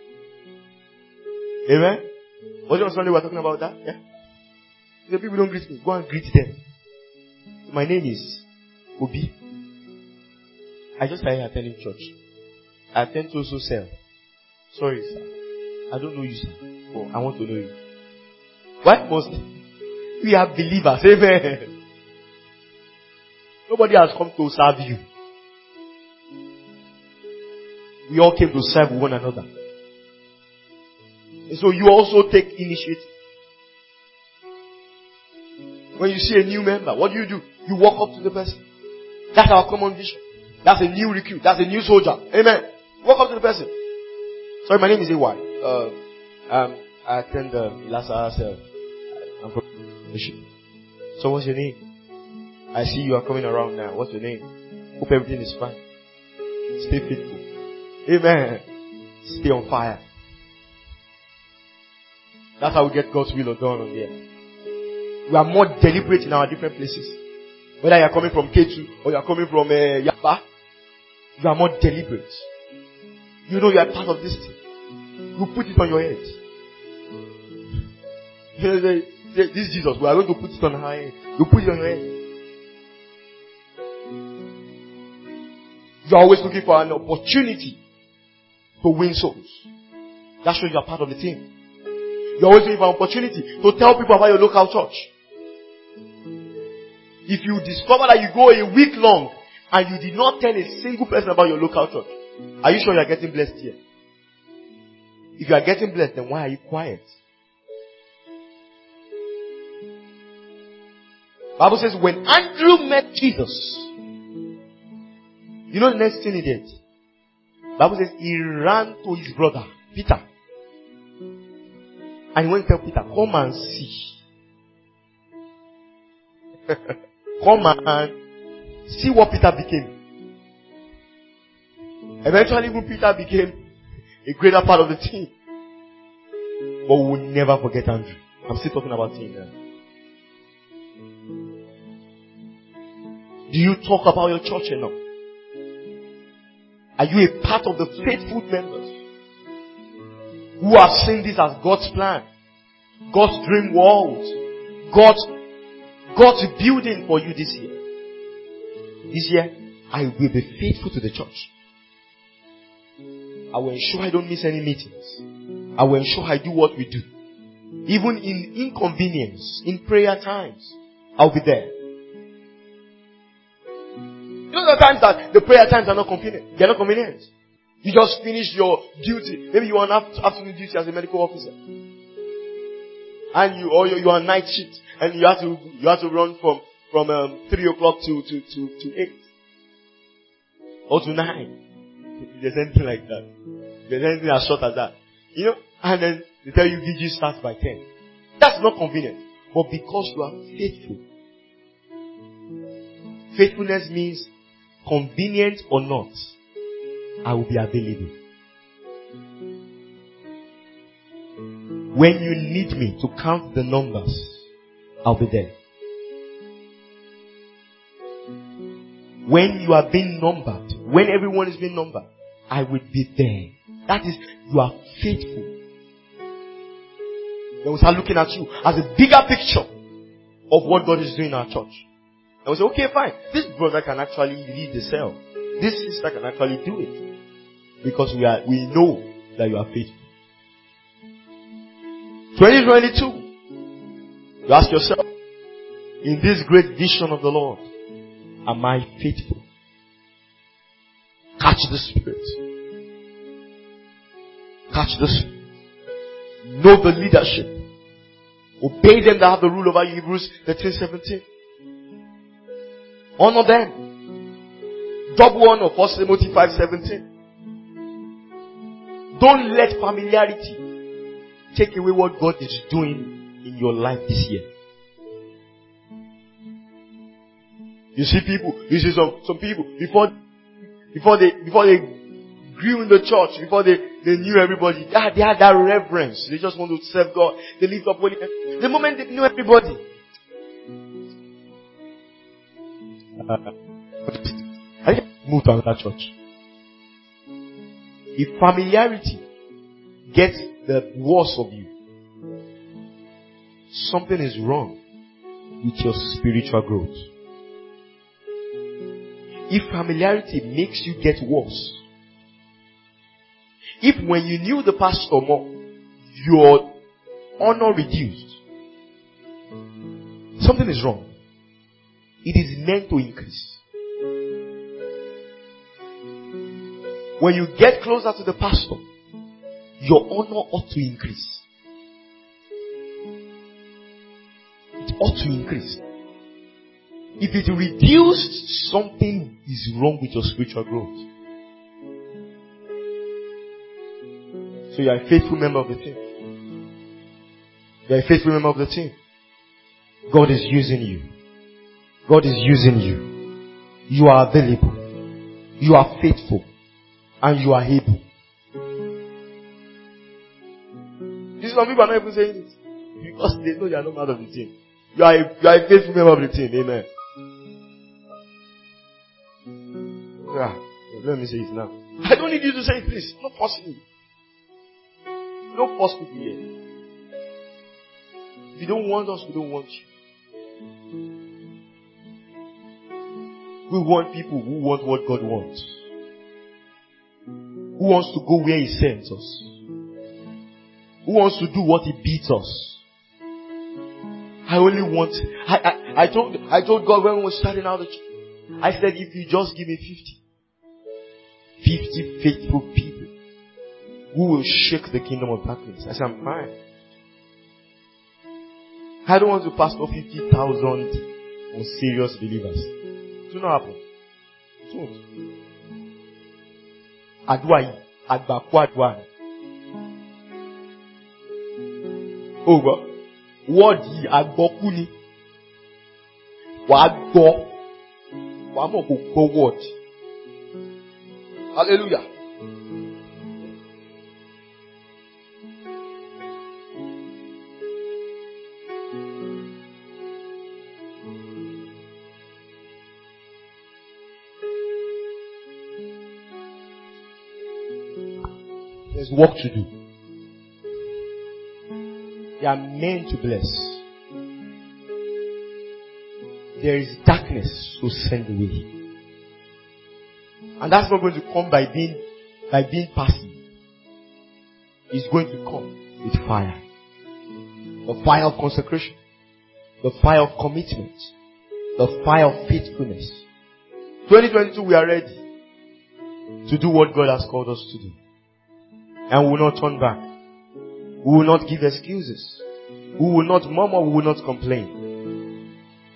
Amen? Was it on Sunday we were talking about that? Yeah? The people don't greet me. Go and greet them. So my name is Obi. I just started attending church. I attend to also sell. Sorry, sir. I don't know you, sir. Oh, I want to know you. Why must we are believers? Amen. Nobody has come to serve you. We all came to serve one another. And so you also take initiative. When you see a new member, what do you do? You walk up to the person. That's our common vision. That's a new recruit. That's a new soldier. Amen. Walk up to the person. Sorry, my name is A Y. Uh, um, I attend the um, Lazarus. Uh, I'm from Bishop. So what's your name? I see you are coming around now. What's your name? Hope everything is fine. Stay faithful. Amen. Stay on fire. That's how we get God's will done on here. We are more deliberate in our different places. Whether you are coming from K two or you are coming from uh, Yaba, you are more deliberate. You know you are part of this thing. You put it on your head. This is Jesus. We are going to put it on our head. You put it on your head. You are always looking for an opportunity to win souls. That shows you are part of the team. You are always looking for an opportunity to tell people about your local church. If you discover that you go a week long and you did not tell a single person about your local church, are you sure you are getting blessed here? If you are getting blessed, then why are you quiet? The Bible says when Andrew met Jesus, you know the next thing he did? The Bible says he ran to his brother, Peter. And he went to tell Peter, come and see. Come and see what Peter became. Eventually, even Peter became a greater part of the team. But we will never forget Andrew. I'm still talking about him now. Do you talk about your church enough? Are you a part of the faithful members who have seen this as God's plan, God's dream world, God's, God's building for you this year? This year, I will be faithful to the church. I will ensure I don't miss any meetings. I will ensure I do what we do. Even in inconvenience, in prayer times, I'll be there. You know the times that the prayer times are not convenient. They're not convenient. You just finish your duty. Maybe you are on afternoon duty as a medical officer. And you, or you are on night shift. And you have to, you have to run from, from, um, three o'clock to, to, to, to eight. Or to nine. If there's anything like that. If there's anything as short as that. You know, and then they tell you V G starts by ten. That's not convenient. But because you are faithful. Faithfulness means convenient or not, I will be available. When you need me to count the numbers, I'll be there. When you are being numbered, when everyone is being numbered, I will be there. That is, you are faithful. Then we start looking at you as a bigger picture of what God is doing in our church. And we say, okay, fine. This brother can actually lead the cell. This sister can actually do it. Because we are, we know that you are faithful. twenty twenty-two. You ask yourself, in this great vision of the Lord, am I faithful? Catch the Spirit. Catch the Spirit. Know the leadership. Obey them that have the rule over you. Hebrews thirteen seventeen. Honor them. Double honor. First Timothy five seventeen. Don't let familiarity take away what God is doing in your life this year. You see people, you see some, some people, before, before they, before they grew in the church, before they, they knew everybody, they had, they had that reverence. They just want to serve God. They lift up holy. The moment they knew everybody, I think move to another church. If familiarity gets the worst of you, something is wrong with your spiritual growth. If familiarity makes you get worse, if when you knew the pastor more, your honor reduced, something is wrong. It is meant to increase. When you get closer to the pastor, your honor ought to increase. It ought to increase. If it reduced, something is wrong with your spiritual growth. So you are a faithful member of the team. You are a faithful member of the team. God is using you. God is using you. You are available. You are faithful. And you are able. These some people are not even saying this because they know you are not part of the team. You are a, you are a faithful member of the team. Amen. Yeah. Let me say it now. I don't need you to say it, please. Not forcing you. Don't force people here. If you don't want us, we don't want you. We want people who want what God wants. Who wants to go where He sends us. Who wants to do what He beats us. I only want, I, I, I told, I told God when we were starting out the church, I said, if you just give me fifty, fifty faithful people who will shake the kingdom of darkness. I said, I'm fine. I don't want to pastor fifty thousand unserious believers. It will not happen. It won't. Adwai, Adbaku Adwai. Oh God. Word yi agboku ni. Wa gbo. Wa mo ko gbo word. Hallelujah. There's work to do. They are meant to bless. There is darkness to send away. And that's not going to come by being by being passive. It's going to come with fire. The fire of consecration. The fire of commitment. The fire of faithfulness. twenty twenty-two, we are ready to do what God has called us to do. And we will not turn back. We will not give excuses. We will not murmur. We will not complain.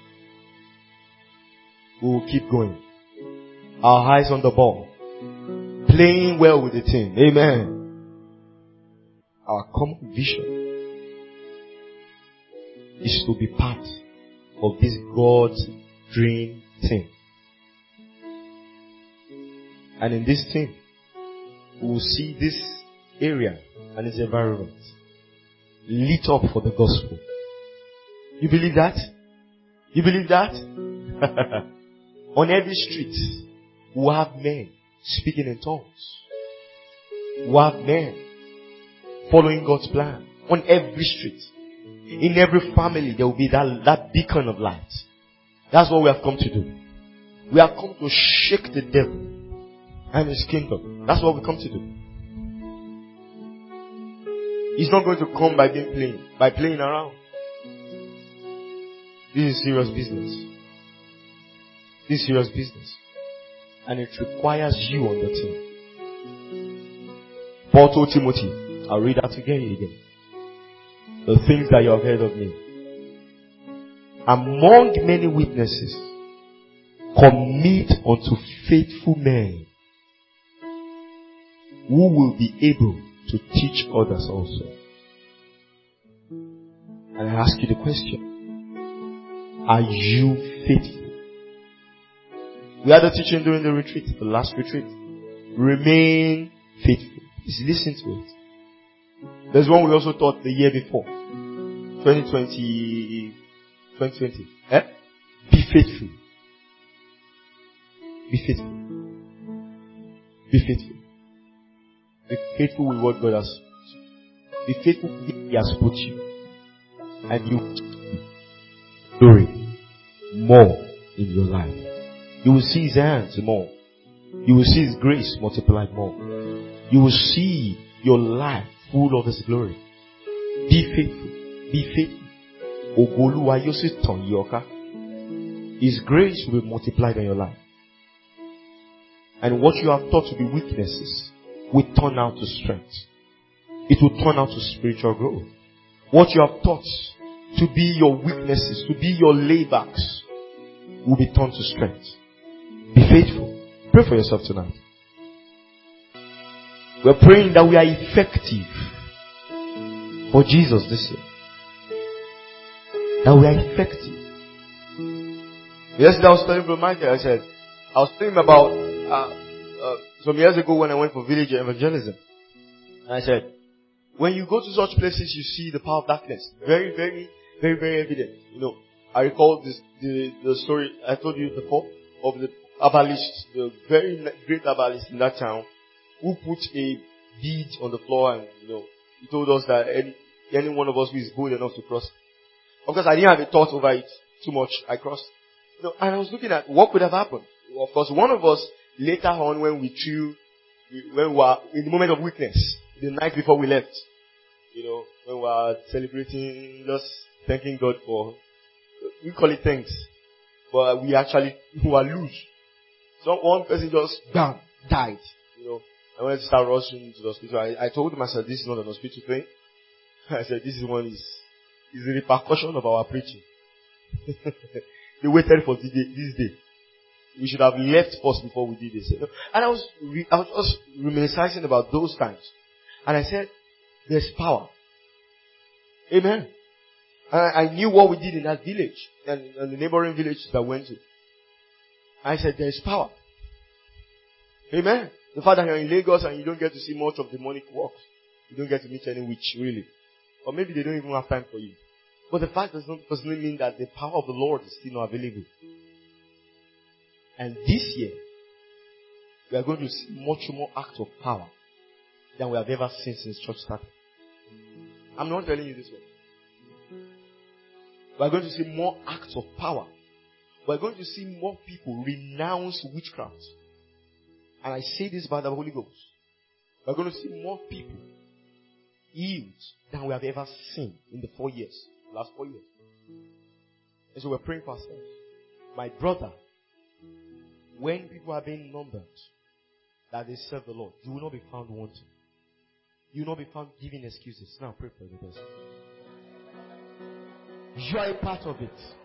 We will keep going. Our eyes on the ball. Playing well with the team. Amen. Our common vision is to be part of this God's dream team. And in this team, we will see this area and its environment lit up for the gospel. You believe that? You believe that? On every street, we have men speaking in tongues. We have men following God's plan. On every street. In every family, there will be that, that beacon of light. That's what we have come to do. We have come to shake the devil and his kingdom. That's what we come to do. It's not going to come by being playing, by playing around. This is serious business. This is serious business. And it requires you on the team. Paul told Timothy, I'll read that again again. The things that you have heard of me. Among many witnesses, commit unto faithful men who will be able to teach others also. And I ask you the question, are you faithful? We had a teaching during the retreat, the last retreat. Remain faithful. Please listen to it. There's one we also taught the year before. twenty twenty. twenty twenty. Eh? Be faithful. Be faithful. Be faithful. Be faithful with what God has. Be faithful with what He has put you. And you will see glory more in your life. You will see His hands more. You will see His grace multiplied more. You will see your life full of His glory. Be faithful. Be faithful. Ogoluwa yositan yoka. His grace will be multiplied in your life. And what you have thought to be weaknesses will turn out to strength. It will turn out to spiritual growth. What you have thought to be your weaknesses, to be your laybacks, will be turned to strength. Be faithful. Pray for yourself tonight. We're praying that we are effective for Jesus this year. That we are effective. Yesterday I was telling Brother Michael, I said, I was telling him about uh, uh, some years ago when I went for village evangelism. And I said, when you go to such places, you see the power of darkness. Very, very, very, very evident. You know, I recall this, the, the story I told you before of the herbalist, the very great herbalist in that town, who put a bead on the floor and, you know, he told us that any, any one of us who is bold enough to cross. Of course, I didn't have a thought over it too much. I crossed. You know, and I was looking at what could have happened. Of course, one of us later on when we threw, when we were in the moment of weakness, the night before we left, you know, when we were celebrating, just thanking God for, we call it thanks, but we actually were loose. So one person just, bam, died, you know. I wanted to start rushing to the hospital. I, I told him, I said, this is not an hospital thing. I said, this is one is, is the repercussion of our preaching. They waited for this day, this day. We should have left first before we did this. And I was, re, I was just reminiscing about those times. And I said, there's power. Amen. And I knew what we did in that village and, and the neighboring villages that I went to. I said, there is power. Amen. The fact that you're in Lagos and you don't get to see much of demonic works. You don't get to meet any witch, really. Or maybe they don't even have time for you. But the fact does not personally mean that the power of the Lord is still not available. And this year, we are going to see much more acts of power than we have ever seen since church started. I'm not telling you this one. We are going to see more acts of power. We are going to see more people renounce witchcraft. And I say this by the Holy Ghost. We are going to see more people healed than we have ever seen in the four years, the last four years. And so we're praying for ourselves. My brother, when people are being numbered, that they serve the Lord, you will not be found wanting. You will not be found giving excuses. Now pray for the person. You are a part of it.